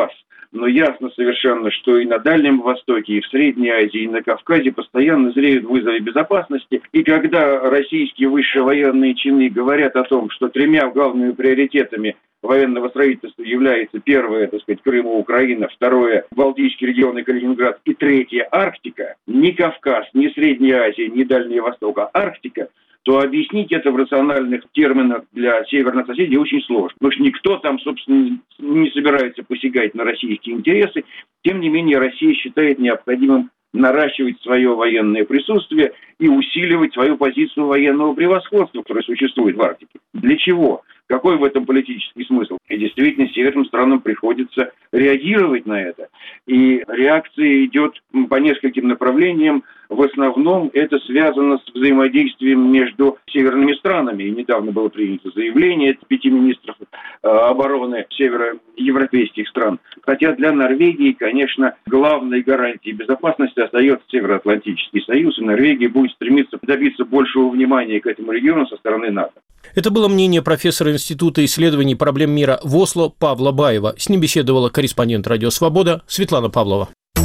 но ясно совершенно, что и на Дальнем Востоке, и в Средней Азии, и на Кавказе постоянно зреют вызовы безопасности. И когда российские высшие военные чины говорят о том, что 3 главными приоритетами военного строительства является: первое, так сказать, Крым и Украина, второе, Балтийский регион и Калининград, и третье, Арктика, не Кавказ, не Средняя Азия, не Дальний Восток, а Арктика, то объяснить это в рациональных терминах для северных соседей очень сложно. Потому что никто там, собственно, не собирается посягать на российские интересы. Тем не менее, Россия считает необходимым наращивать свое военное присутствие и усиливать свою позицию военного превосходства, которое существует в Арктике. Для чего? Какой в этом политический смысл? И действительно, северным странам приходится реагировать на это. И реакция идет по нескольким направлениям. В основном это связано с взаимодействием между северными странами. И недавно было принято заявление 5 министров обороны североевропейских стран. Хотя для Норвегии, конечно, главной гарантией безопасности остается Североатлантический союз, и Норвегия будет стремиться добиться большего внимания к этому региону со стороны НАТО. Это было мнение профессора Института исследований проблем мира в Осло Павла Баева. С ним беседовала корреспондент «Радио Свобода» Светлана Павлова.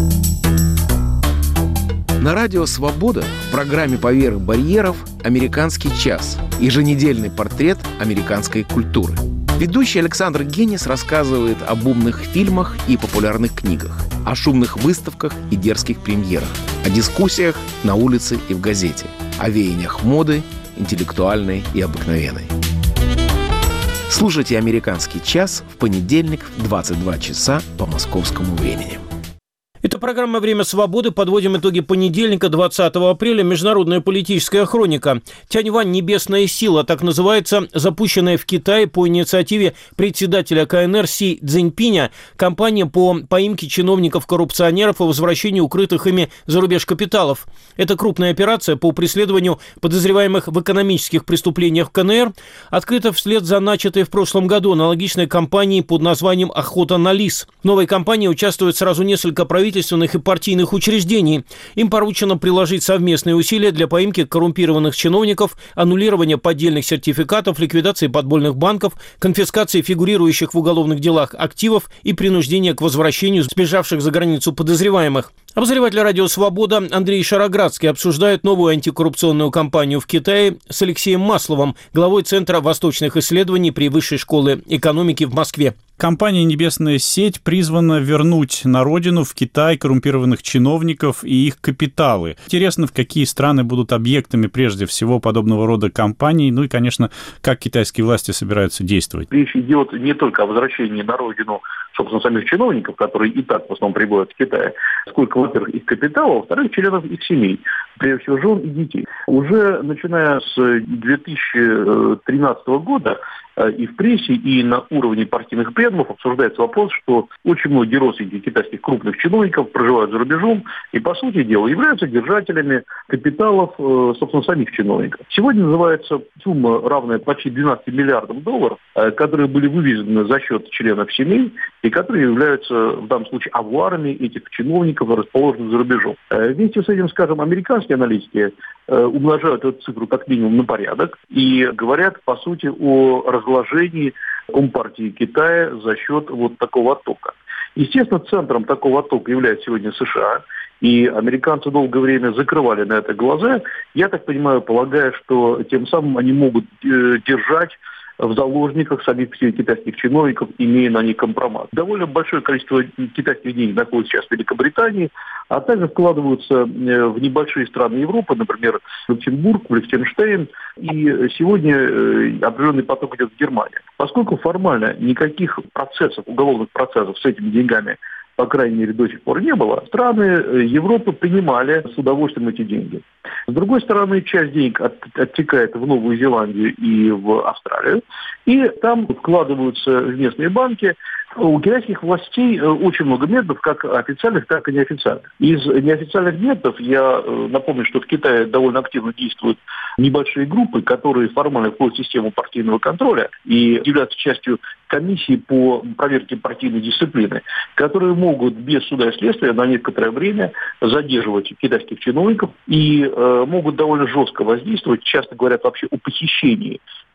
На «Радио Свобода» в программе «Поверх барьеров» «Американский час» – еженедельный портрет американской культуры. Ведущий Александр Генис рассказывает об умных фильмах и популярных книгах, о шумных выставках и дерзких премьерах, о дискуссиях на улице и в газете, о веяниях моды, интеллектуальной и обыкновенной. Слушайте «Американский час» в понедельник в 22 часа по московскому времени. Это программа «Время свободы». Подводим итоги понедельника, 20 апреля. Международная политическая хроника. Тяньвань «Небесная сила», так называется, запущенная в Китае по инициативе председателя КНР Си Цзиньпиня кампания по поимке чиновников-коррупционеров и возвращению укрытых ими за рубеж капиталов. Это крупная операция по преследованию подозреваемых в экономических преступлениях в КНР открыта вслед за начатой в прошлом году аналогичной кампанией под названием «Охота на лис». В новой кампании участвуют сразу несколько правительственных и партийных учреждений. Им поручено приложить совместные усилия для поимки коррумпированных чиновников, аннулирования поддельных сертификатов, ликвидации подпольных банков, конфискации фигурирующих в уголовных делах активов и принуждения к возвращению сбежавших за границу подозреваемых. Обозреватель «Радио Свобода» Андрей Шароградский обсуждает новую антикоррупционную кампанию в Китае с Алексеем Масловым, главой Центра восточных исследований при Высшей школе экономики в Москве. Компания «Небесная сеть» призвана вернуть на родину, в Китай, коррумпированных чиновников и их капиталы. Интересно, в какие страны будут объектами прежде всего подобного рода компаний, ну и, конечно, как китайские власти собираются действовать. Речь идет не только о возвращении на родину, собственно, самих чиновников, которые и так в основном прибывают в Китае, сколько, во-первых, их капитала, во-вторых, членов их семей, прежде всего жен и детей. Уже начиная с 2013 года и в прессе, и на уровне партийных пленумов обсуждается вопрос, что очень многие родственники китайских крупных чиновников проживают за рубежом и, по сути дела, являются держателями капиталов, собственно, самих чиновников. Сегодня называется сумма, равная почти 12 миллиардам долларов, которые были вывезены за счет членов семей и которые являются, в данном случае, авуарами этих чиновников, расположенных за рубежом. Вместе с этим, скажем, американские аналитики умножают эту цифру как минимум на порядок и говорят, по сути, о разложении Компартии Китая за счет вот такого оттока. Естественно, центром такого оттока является сегодня США, и американцы долгое время закрывали на это глаза. Я так понимаю, полагая, что тем самым они могут держать в заложниках самих китайских чиновников, имея на них компромат. Довольно большое количество китайских денег находится сейчас в Великобритании, а также вкладываются в небольшие страны Европы, например, в Люксембург, в Лихтенштейн, и сегодня определенный поток идет в Германию. Поскольку формально никаких процессов, уголовных процессов с этими деньгами, по крайней мере, до сих пор не было, страны Европы принимали с удовольствием эти деньги. С другой стороны, часть денег оттекает в Новую Зеландию и в Австралию, и там вкладываются в местные банки. У китайских властей очень много методов, как официальных, так и неофициальных. Из неофициальных методов я напомню, что в Китае довольно активно действуют небольшие группы, которые формально входят в систему партийного контроля и являются частью комиссии по проверке партийной дисциплины, которые могут без суда и следствия на некоторое время задерживать китайских чиновников и могут довольно жестко воздействовать. Часто говорят вообще о похищении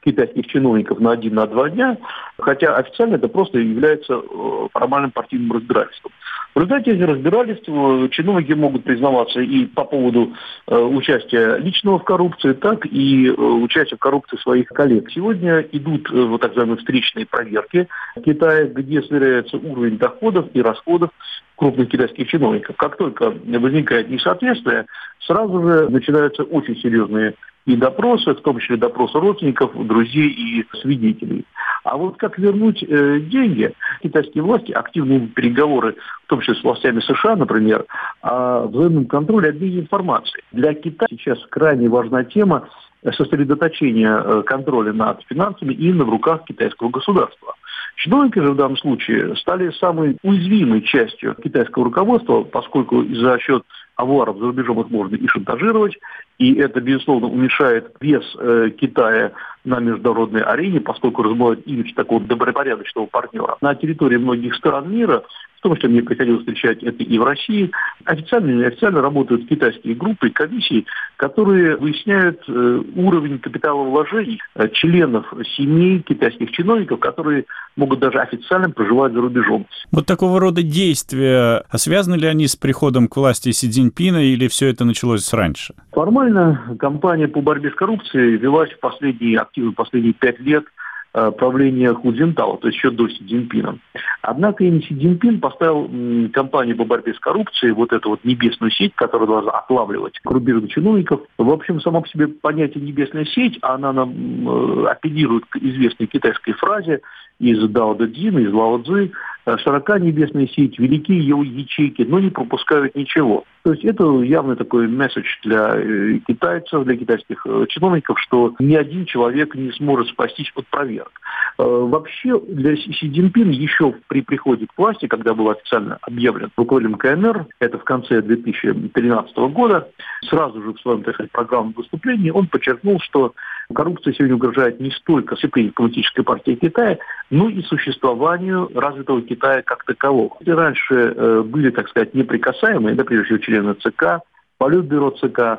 китайских чиновников на 1-2 дня, хотя официально это просто является формальным партийным разбирательством. В результате этих разбирательств чиновники могут признаваться и по поводу участия личного в коррупции, так и участия в коррупции своих коллег. Сегодня идут вот так называемые встречные проверки Китая, где сверяется уровень доходов и расходов крупных китайских чиновников. Как только возникает несоответствие, сразу же начинаются очень серьезные и допросы, в том числе допросы родственников, друзей и свидетелей. А вот как вернуть деньги? Китайские власти активные переговоры, в том числе с властями США, например, о взаимном контроле и обмене информацией. Для Китая сейчас крайне важна тема сосредоточения контроля над финансами именно в руках китайского государства. Чиновники же в данном случае стали самой уязвимой частью китайского руководства, поскольку за счет авуаров за рубежом их можно и шантажировать, и это, безусловно, уменьшает вес Китая на международной арене, поскольку размывает имидж такого добропорядочного партнера. На территории многих стран мира, в том числе мне приходилось встречать это и в России, официально и неофициально работают китайские группы и комиссии, которые выясняют уровень капиталовложений членов семей китайских чиновников, которые могут даже официально проживать за рубежом. Вот такого рода действия, связаны ли они с приходом к власти Си Цзиньпина или все это началось раньше? Формально кампания по борьбе с коррупцией велась активно последние 5 лет правления Ху Цзиньтао, то есть еще до Си Цзиньпина. Однако именно Си Цзиньпин поставил кампанию по борьбе с коррупцией, вот эту вот небесную сеть, которая должна отлавливать коррумпированных чиновников. В общем, само по себе понятие «небесная сеть», она нам апеллирует к известной китайской фразе из Дао Дэ Цзина, из Лао Цзы: «Широка небесная сеть, велики ее ячейки, но не пропускают ничего». То есть это явно такой месседж для китайцев, для китайских чиновников, что ни один человек не сможет спастись от проверок. Вообще для Си Цзиньпина еще при приходе к власти, когда был официально объявлен руководителем КНР, это в конце 2013 года, сразу же в своем, так сказать, программном выступлении он подчеркнул, что коррупция сегодня угрожает не столько сцеплению Коммунистической партии Китая, но и существованию развитого Китая как такового. Если раньше были, так сказать, неприкасаемые, да, прежде всего члены ЦК, Политбюро ЦК,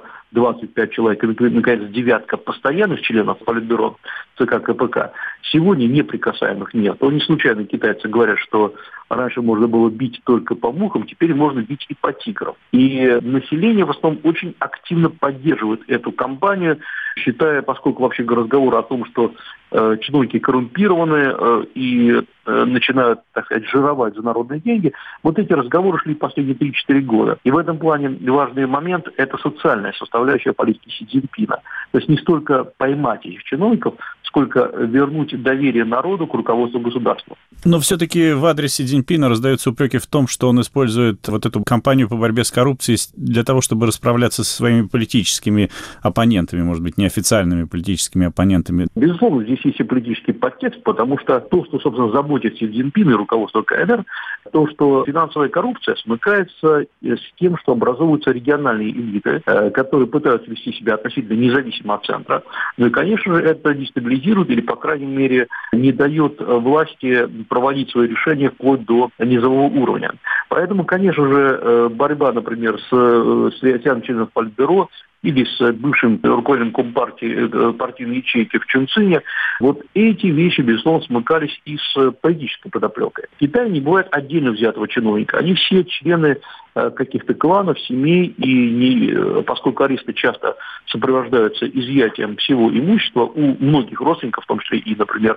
25 человек, и, наконец, 9 постоянных членов Политбюро ЦК КПК, сегодня неприкасаемых нет. То не случайно китайцы говорят, что раньше можно было бить только по мухам, теперь можно бить и по тиграм. И население в основном очень активно поддерживает эту кампанию, считая, поскольку вообще разговор о том, что чиновники коррумпированы и начинают, так сказать, жировать за народные деньги, вот эти разговоры шли последние 3-4 года. И в этом плане важный момент – это социальная составляющая политики Си Цзиньпина. То есть не столько поймать этих чиновников, сколько вернуть доверие народу к руководству государства. Но все-таки в адрес Си Цзиньпина раздаются упреки в том, что он использует вот эту кампанию по борьбе с коррупцией для того, чтобы расправляться со своими политическими оппонентами, может быть, неофициальными политическими оппонентами. Безусловно, здесь есть и политический подтекст, потому что то, что, собственно, заботит Си Цзиньпина и руководство КНР, то, что финансовая коррупция смыкается с тем, что образовываются региональные элиты, которые пытаются вести себя относительно независимо от центра. Ну и, конечно же, это дестабилизирует или, по крайней мере, не дает власти проводить свои решения вплоть до низового уровня. Поэтому, конечно же, борьба, например, с рядом членов Политбюро или с бывшим руководителем Компартии, партийной ячейки в Чунцине, вот эти вещи, безусловно, смыкались и с политической подоплекой. В Китае не бывает отдельно взятого чиновника. Они все члены каких-то кланов, семей, и поскольку аресты часто сопровождаются изъятием всего имущества у многих родственников, в том числе и, например,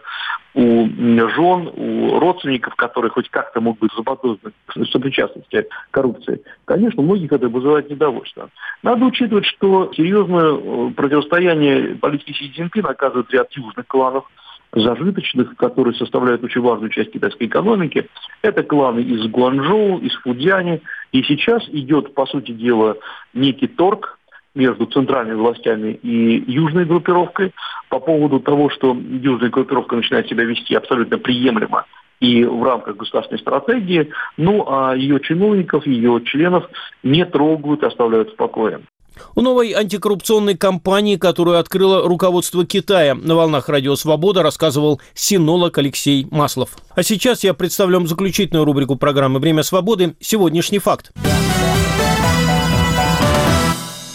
у жен, у родственников, которые хоть как-то могут быть заподозрены в сопричастности к коррупции, конечно, у многих это вызывает недовольство. Надо учитывать, что серьезное противостояние политики Си Цзиньпина оказывает ряд южных кланов, зажиточных, которые составляют очень важную часть китайской экономики. Это кланы из Гуанчжоу, из Фудзяни. И сейчас идет, по сути дела, некий торг между центральными властями и южной группировкой по поводу того, что южная группировка начинает себя вести абсолютно приемлемо и в рамках государственной стратегии, ну а ее чиновников, ее членов не трогают, оставляют в покое. О новой антикоррупционной кампании, которую открыло руководство Китая, на волнах Радио Свобода рассказывал синолог Алексей Маслов. А сейчас я представлю вам заключительную рубрику программы «Время свободы» «Сегодняшний факт».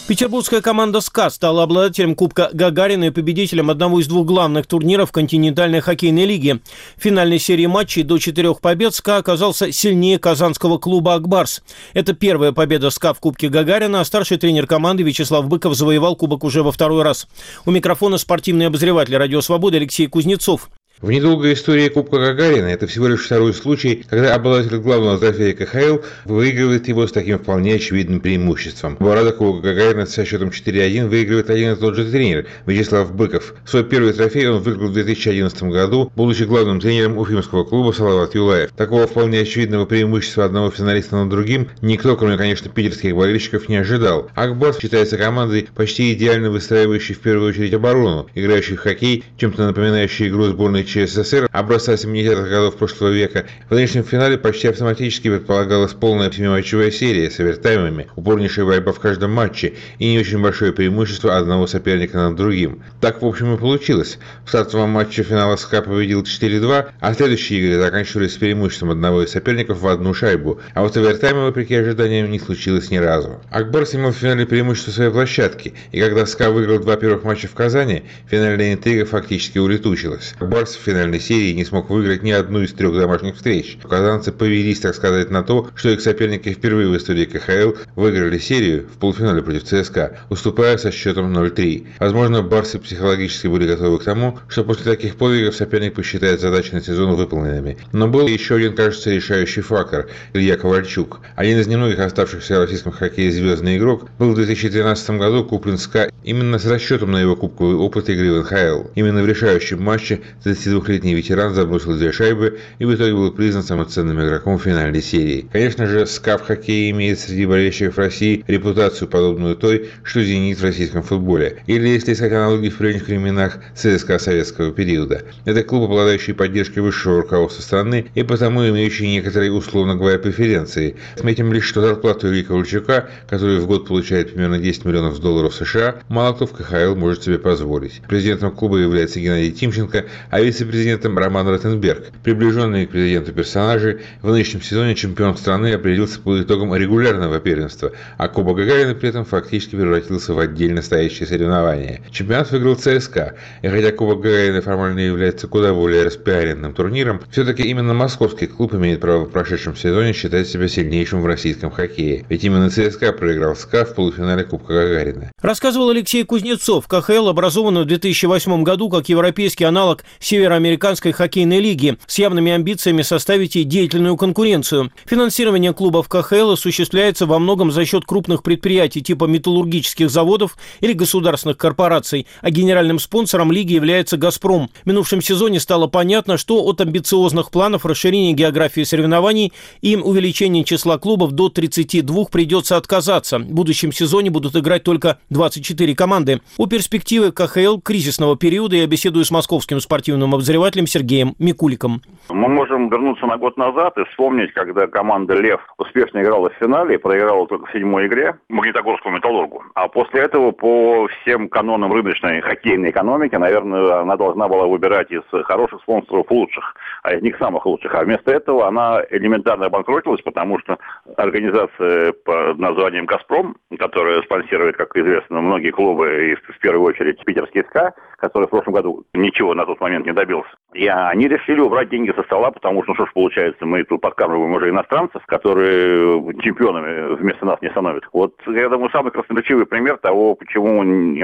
Петербургская команда «СКА» стала обладателем Кубка Гагарина и победителем одного из двух главных турниров континентальной хоккейной лиги. В финальной серии матчей до 4 побед «СКА» оказался сильнее казанского клуба «Акбарс». Это первая победа «СКА» в Кубке Гагарина, а старший тренер команды Вячеслав Быков завоевал кубок уже во второй раз. У микрофона спортивный обозреватель «Радио Свобода» Алексей Кузнецов. В недолгой истории Кубка Гагарина это всего лишь второй случай, когда обладатель главного трофея КХЛ выигрывает его с таким вполне очевидным преимуществом. Два раза Кубок Гагарина со счетом 4-1 выигрывает один и тот же тренер Вячеслав Быков. Свой первый трофей он выиграл в 2011 году, будучи главным тренером уфимского клуба Салават Юлаев. Такого вполне очевидного преимущества одного финалиста над другим никто, кроме, конечно, питерских болельщиков, не ожидал. Акбарс считается командой, почти идеально выстраивающей в первую очередь оборону, играющей в хоккей, чем-то напоминающей игру сборной СССР образца 70-х годов прошлого века. В нынешнем финале почти автоматически предполагалась полная 7-матчевая серия с овертаймами, упорнейшая борьба в каждом матче и не очень большое преимущество одного соперника над другим. Так, в общем, и получилось. В стартовом матче финала СКА победил 4-2, а следующие игры заканчивались с преимуществом одного из соперников в одну шайбу. А вот овертайма, вопреки ожиданиям, не случилось ни разу. Акбарс имел в финале преимущество своей площадки, и когда СКА выиграл 2 первых матча в Казани, финальная интрига фактически улетучилась. Акбарс в финальной серии не смог выиграть ни одну из 3 домашних встреч. Казанцы повелись, так сказать, на то, что их соперники впервые в истории КХЛ выиграли серию в полуфинале против ЦСКА, уступая со счетом 0-3. Возможно, барсы психологически были готовы к тому, что после таких подвигов соперник посчитает задачи на сезон выполненными. Но был еще один, кажется, решающий фактор – Илья Ковальчук. Один из немногих оставшихся в российском хоккее звездный игрок был в 2013 году куплен СКА именно с расчетом на его кубковый опыт игры в НХЛ. Именно в решающем матче 32-летний ветеран забросил 2 шайбы и в итоге был признан самым ценным игроком в финальной серии. Конечно же, СКА в хоккее имеет среди болельщиков России репутацию, подобную той, что «Зенит» в российском футболе. Или, если искать аналогии в прежних временах, ЦСКА советского периода. Это клуб, обладающий поддержкой высшего руководства страны и потому имеющий некоторые, условно говоря, преференции. Отметим лишь, что зарплату Ильи Ковальчука, который в год получает примерно $10 миллионов США, мало кто в КХЛ может себе позволить. Президентом клуба является Геннадий Тимченко, а вице-президентом Роман Ротенберг. Приближенные к президенту персонажи, в нынешнем сезоне чемпион страны определился по итогам регулярного первенства, а Кубок Гагарина при этом фактически превратился в отдельно стоящее соревнование. Чемпионат выиграл ЦСКА, и хотя Кубок Гагарина формально является куда более распиаренным турниром, все-таки именно московский клуб имеет право в прошедшем сезоне считать себя сильнейшим в российском хоккее. Ведь именно ЦСКА проиграл СКА в полуфинале Кубка Гагарина. Рассказывал Алексей Кузнецов. КХЛ образован в 2008 году как европейский аналог Североамериканской хоккейной лиги с явными амбициями составить ей деятельную конкуренцию. Финансирование клубов КХЛ осуществляется во многом за счет крупных предприятий типа металлургических заводов или государственных корпораций, а генеральным спонсором лиги является «Газпром». В минувшем сезоне стало понятно, что от амбициозных планов расширения географии соревнований и увеличения числа клубов до 32 придется отказаться. В будущем сезоне будут играть только 24 команды. О перспективе КХЛ кризисного периода я беседую с московским спортивным обозревателем Сергеем Микуликом. Мы можем вернуться на год назад и вспомнить, когда команда «Лев» успешно играла в финале и проиграла только в 7-й игре Магнитогорскому «Металлургу». А после этого по всем канонам рыночной хоккейной экономики, наверное, она должна была выбирать из хороших спонсоров лучших, а из них самых лучших. А вместо этого она элементарно обанкротилась, потому что организация под названием «Газпром», которая спонсирует, как известно, многие клубы, и в первую очередь питерский СКА, который в прошлом году ничего на тот момент не добился. И они решили убрать деньги со стола, потому что, ну что ж получается, мы тут подкармливаем уже иностранцев, которые чемпионами вместо нас не становятся. Вот, я думаю, самый красноречивый пример того, почему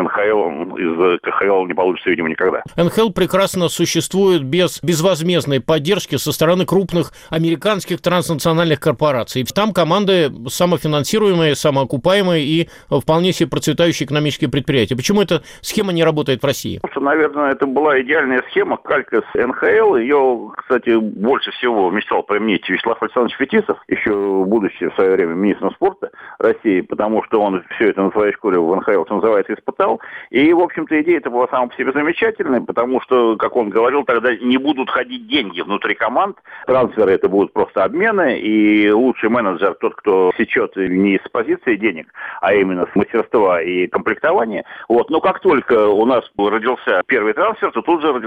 НХЛ из КХЛ не получится, видимо, никогда. НХЛ прекрасно существует без безвозмездной поддержки со стороны крупных американских транснациональных корпораций. Там команды самофинансируемые, самоокупаемые и вполне себе процветающие экономические предприятия. Почему эта схема не работает в России? Наверное, это была идеальная схема, калька с НХЛ. Ее, кстати, больше всего мечтал применить Вячеслав Александрович Фетисов, еще будучи в свое время министром спорта России, потому что он все это на своей шкуре в НХЛ, что называется, испытал. И, в общем-то, идея это была сама по себе замечательная, потому что, как он говорил, тогда не будут ходить деньги внутри команд, трансферы это будут просто обмены, и лучший менеджер, тот, кто сечет не с позиции денег, а именно с мастерства и комплектования. Вот. Но как только у нас родился первый трансфер, то тут же родился и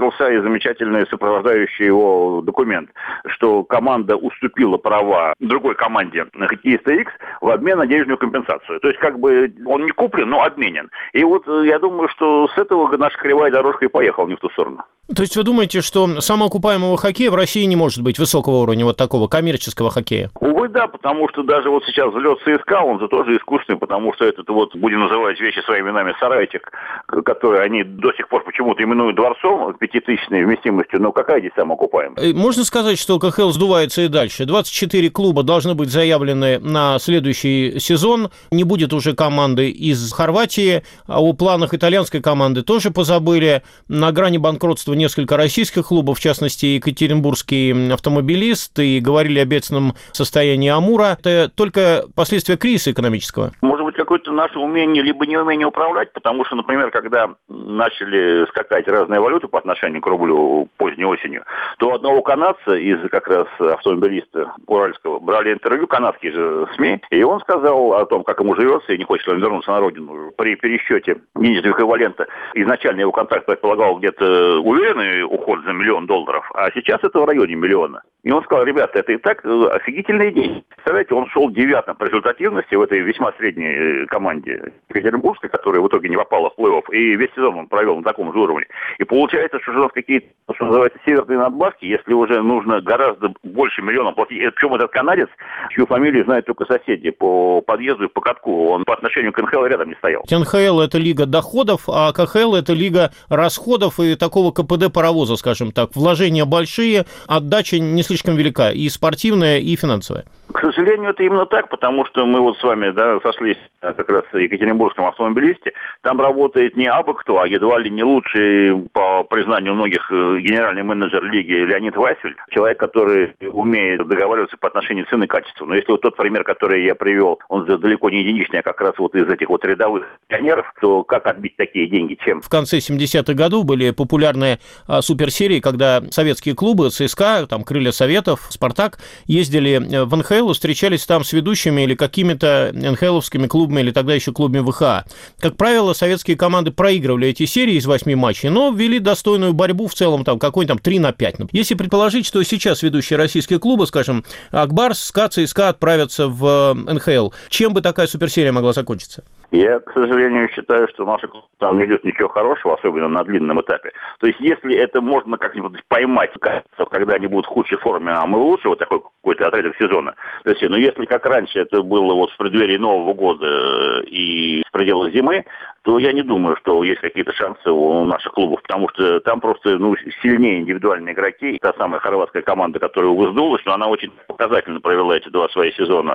замечательный сопровождающий его документ, что команда уступила права другой команде хоккеиста X в обмен на денежную компенсацию. То есть как бы он не куплен, но обменен. И вот я думаю, что с этого наша кривая дорожка и поехала не в ту сторону. То есть вы думаете, что самоокупаемого хоккея в России не может быть высокого уровня, вот такого коммерческого хоккея? Увы, да, потому что даже вот сейчас взлет ЦСКА, он же тоже искусственный, потому что этот вот, будем называть вещи своими именами, сарайчик, который они до сих пор почему-то именуют дворцом 5000-ной вместимостью, но какая здесь самоокупаемость? Можно сказать, что КХЛ сдувается и дальше. 24 клуба должны быть заявлены на следующий сезон. Не будет уже команды из Хорватии. А о планах итальянской команды тоже позабыли. На грани банкротства несколько российских клубов, в частности, Екатеринбургский Автомобилист, и говорили о бедственном состоянии Амура. Это только последствия кризиса экономического? Может быть, какое-то наше умение, либо неумение управлять, потому что, например, когда начали скакать разные валюты по отношению к рублю поздней осенью, то у одного канадца из как раз автомобилиста уральского брали интервью канадские же СМИ, и он сказал о том, как ему живется, и не хочет ли он вернуться на родину. При пересчете денежного эквивалента изначально его контракт предполагал где-то уверенный уход за $1 миллион, а сейчас это в районе миллиона. И он сказал: ребята, это и так офигительные деньги. Представляете, он шел 9-м по результативности в этой весьма средней команде Екатеринбургской, которая в итоге не попала в плей-офф, и весь сезон он провел на таком же уровне. И получается, что у нас какие-то, что называется, северные надбавки, если уже нужно гораздо больше миллиона платить. Причем этот канадец, чью фамилию знают только соседи по подъезду и по катку, он по отношению к НХЛ рядом не стоял. НХЛ – это лига доходов, а КХЛ – это лига расходов и такого КПД паровоза, скажем так. Вложения большие, отдача не слишком велика, и спортивная, и финансовая. К сожалению, это именно так, потому что мы вот с вами сошлись как раз в Екатеринбургском Автомобилисте. Там работает не абы кто, а едва ли не лучший, по признанию многих, генеральный менеджер лиги Леонид Василь. Человек, который умеет договариваться по отношению цены и качества. Но если вот тот пример, который я привел, он же далеко не единичный, а как раз вот из этих вот рядовых пионеров, то как отбить такие деньги, чем? В конце 70-х годов были популярные суперсерии, когда советские клубы, ЦСКА, там Крылья Советов, Спартак, ездили в НХЛ, встречались там с ведущими или какими-то НХЛовскими клубами, или тогда еще клубами ВХА. Как правило, советские команды проигрывали эти серии из 8 матчей, но вели достойную борьбу в целом, там какой-нибудь 3-5. Если предположить, что сейчас ведущие российские клубы, скажем, Акбарс, СКА, ЦСКА отправятся в НХЛ, чем бы такая суперсерия могла закончиться? Я, к сожалению, считаю, что наша клуб там не идет ничего хорошего, особенно на длинном этапе. То есть, если это можно как-нибудь поймать, когда они будут в худшей форме, а мы лучше, вот такой какой-то отрезок сезона. То есть, если как раньше это было вот в преддверии Нового года и в пределах зимы, то я не думаю, что есть какие-то шансы у наших клубов, потому что там просто сильнее индивидуальные игроки. Та самая хорватская команда, которая выздулась, но она очень показательно провела эти 2 свои сезона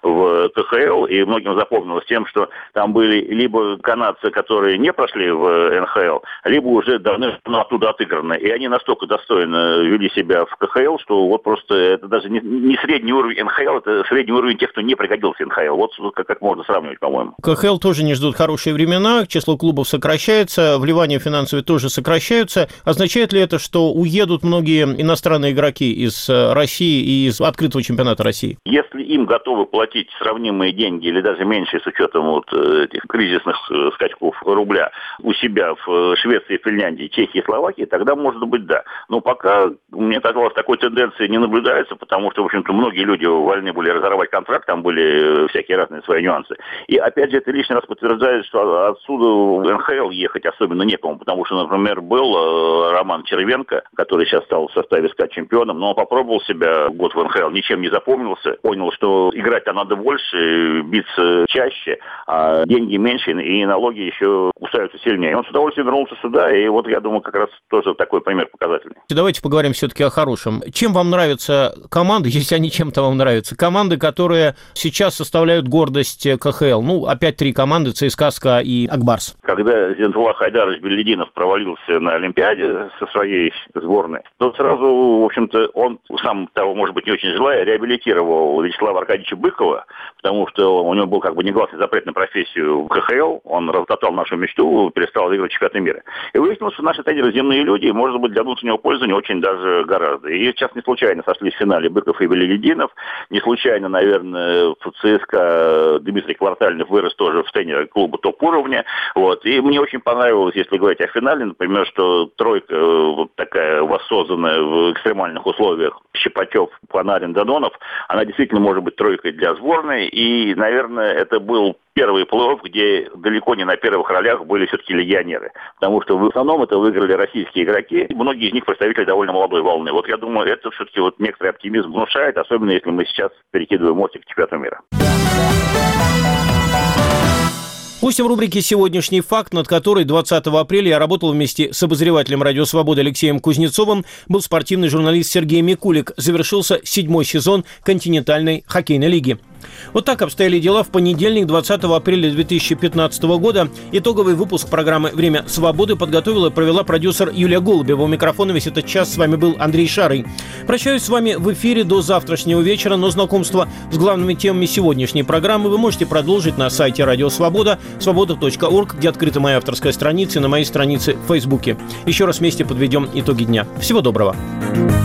в КХЛ, и многим запомнилось тем, что там были либо канадцы, которые не прошли в НХЛ, либо уже давно оттуда отыграны. И они настолько достойно вели себя в КХЛ, что вот просто это даже не средний уровень НХЛ, это средний уровень тех, кто не пригодился в НХЛ. Вот как можно сравнивать, по-моему. КХЛ тоже не ждут хорошие времена, число клубов сокращается, вливания финансовые тоже сокращаются. Означает ли это, что уедут многие иностранные игроки из России и из открытого чемпионата России? Если им готовы платить сравнимые деньги или даже меньше с учетом вот этих кризисных скачков рубля у себя в Швеции, Финляндии, Чехии, Словакии, тогда может быть да. Но пока, мне казалось, такой тенденции не наблюдается, потому что, в общем-то, многие люди вольны были разорвать контракт, там были всякие разные свои нюансы. И опять же, это лишний раз подтверждает, что отсюда в НХЛ ехать особенно некому, потому что, например, был Роман Червенко, который сейчас стал в составе СКА чемпионом, но он попробовал себя год в НХЛ, ничем не запомнился, понял, что играть-то надо больше, биться чаще, а деньги меньше, и налоги еще кусаются сильнее. И он с удовольствием вернулся сюда, и вот, я думаю, как раз тоже такой пример показательный. Давайте поговорим все-таки о хорошем. Чем вам нравятся команды, если они чем-то вам нравятся? Команды, которые сейчас составляют гордость КХЛ. Опять 3 команды: ЦСКА, СКА и Акбарс. Когда Зинтулла Хайдарович Беллидинов провалился на Олимпиаде со своей сборной, то сразу, в общем-то, он, сам того, может быть, не очень желая, реабилитировал Вячеслава Аркадьевича Быкова, потому что у него был как бы негласный запрет на профессию в КХЛ, он растоптал нашу мечту, перестал играть чемпионаты мира. И выяснилось, что наши тренеры земные люди, может быть, для внутреннего пользования очень даже гораздо. И сейчас не случайно сошлись в финале Быков и Беллидинов, не случайно, наверное, в ЦСКА Дмитрий Квартальнов вырос тоже в тренера клуба топ-уровня, И мне очень понравилось, если говорить о финале, например, что тройка вот такая воссозданная в экстремальных условиях, Щепачев, Панарин, Додонов, она действительно может быть тройкой для сборной. И, наверное, это был первый плей-офф, где далеко не на первых ролях были все-таки легионеры. Потому что в основном это выиграли российские игроки. Многие из них представители довольно молодой волны. Я думаю, это все-таки некоторый оптимизм внушает, особенно если мы сейчас перекидываем мостик к чемпионату мира. Гостем рубрики «Сегодняшний факт», над которой 20 апреля я работал вместе с обозревателем «Радио Свобода» Алексеем Кузнецовым, был спортивный журналист Сергей Микулик. Завершился 7-й сезон континентальной хоккейной лиги. Вот так обстояли дела в понедельник, 20 апреля 2015 года. Итоговый выпуск программы «Время свободы» подготовила и провела продюсер Юлия Голубева. У микрофона весь этот час с вами был Андрей Шарый. Прощаюсь с вами в эфире до завтрашнего вечера, но знакомство с главными темами сегодняшней программы вы можете продолжить на сайте «Радио Свобода», свобода.орг, где открыта моя авторская страница, и на моей странице в Фейсбуке. Еще раз вместе подведем итоги дня. Всего доброго.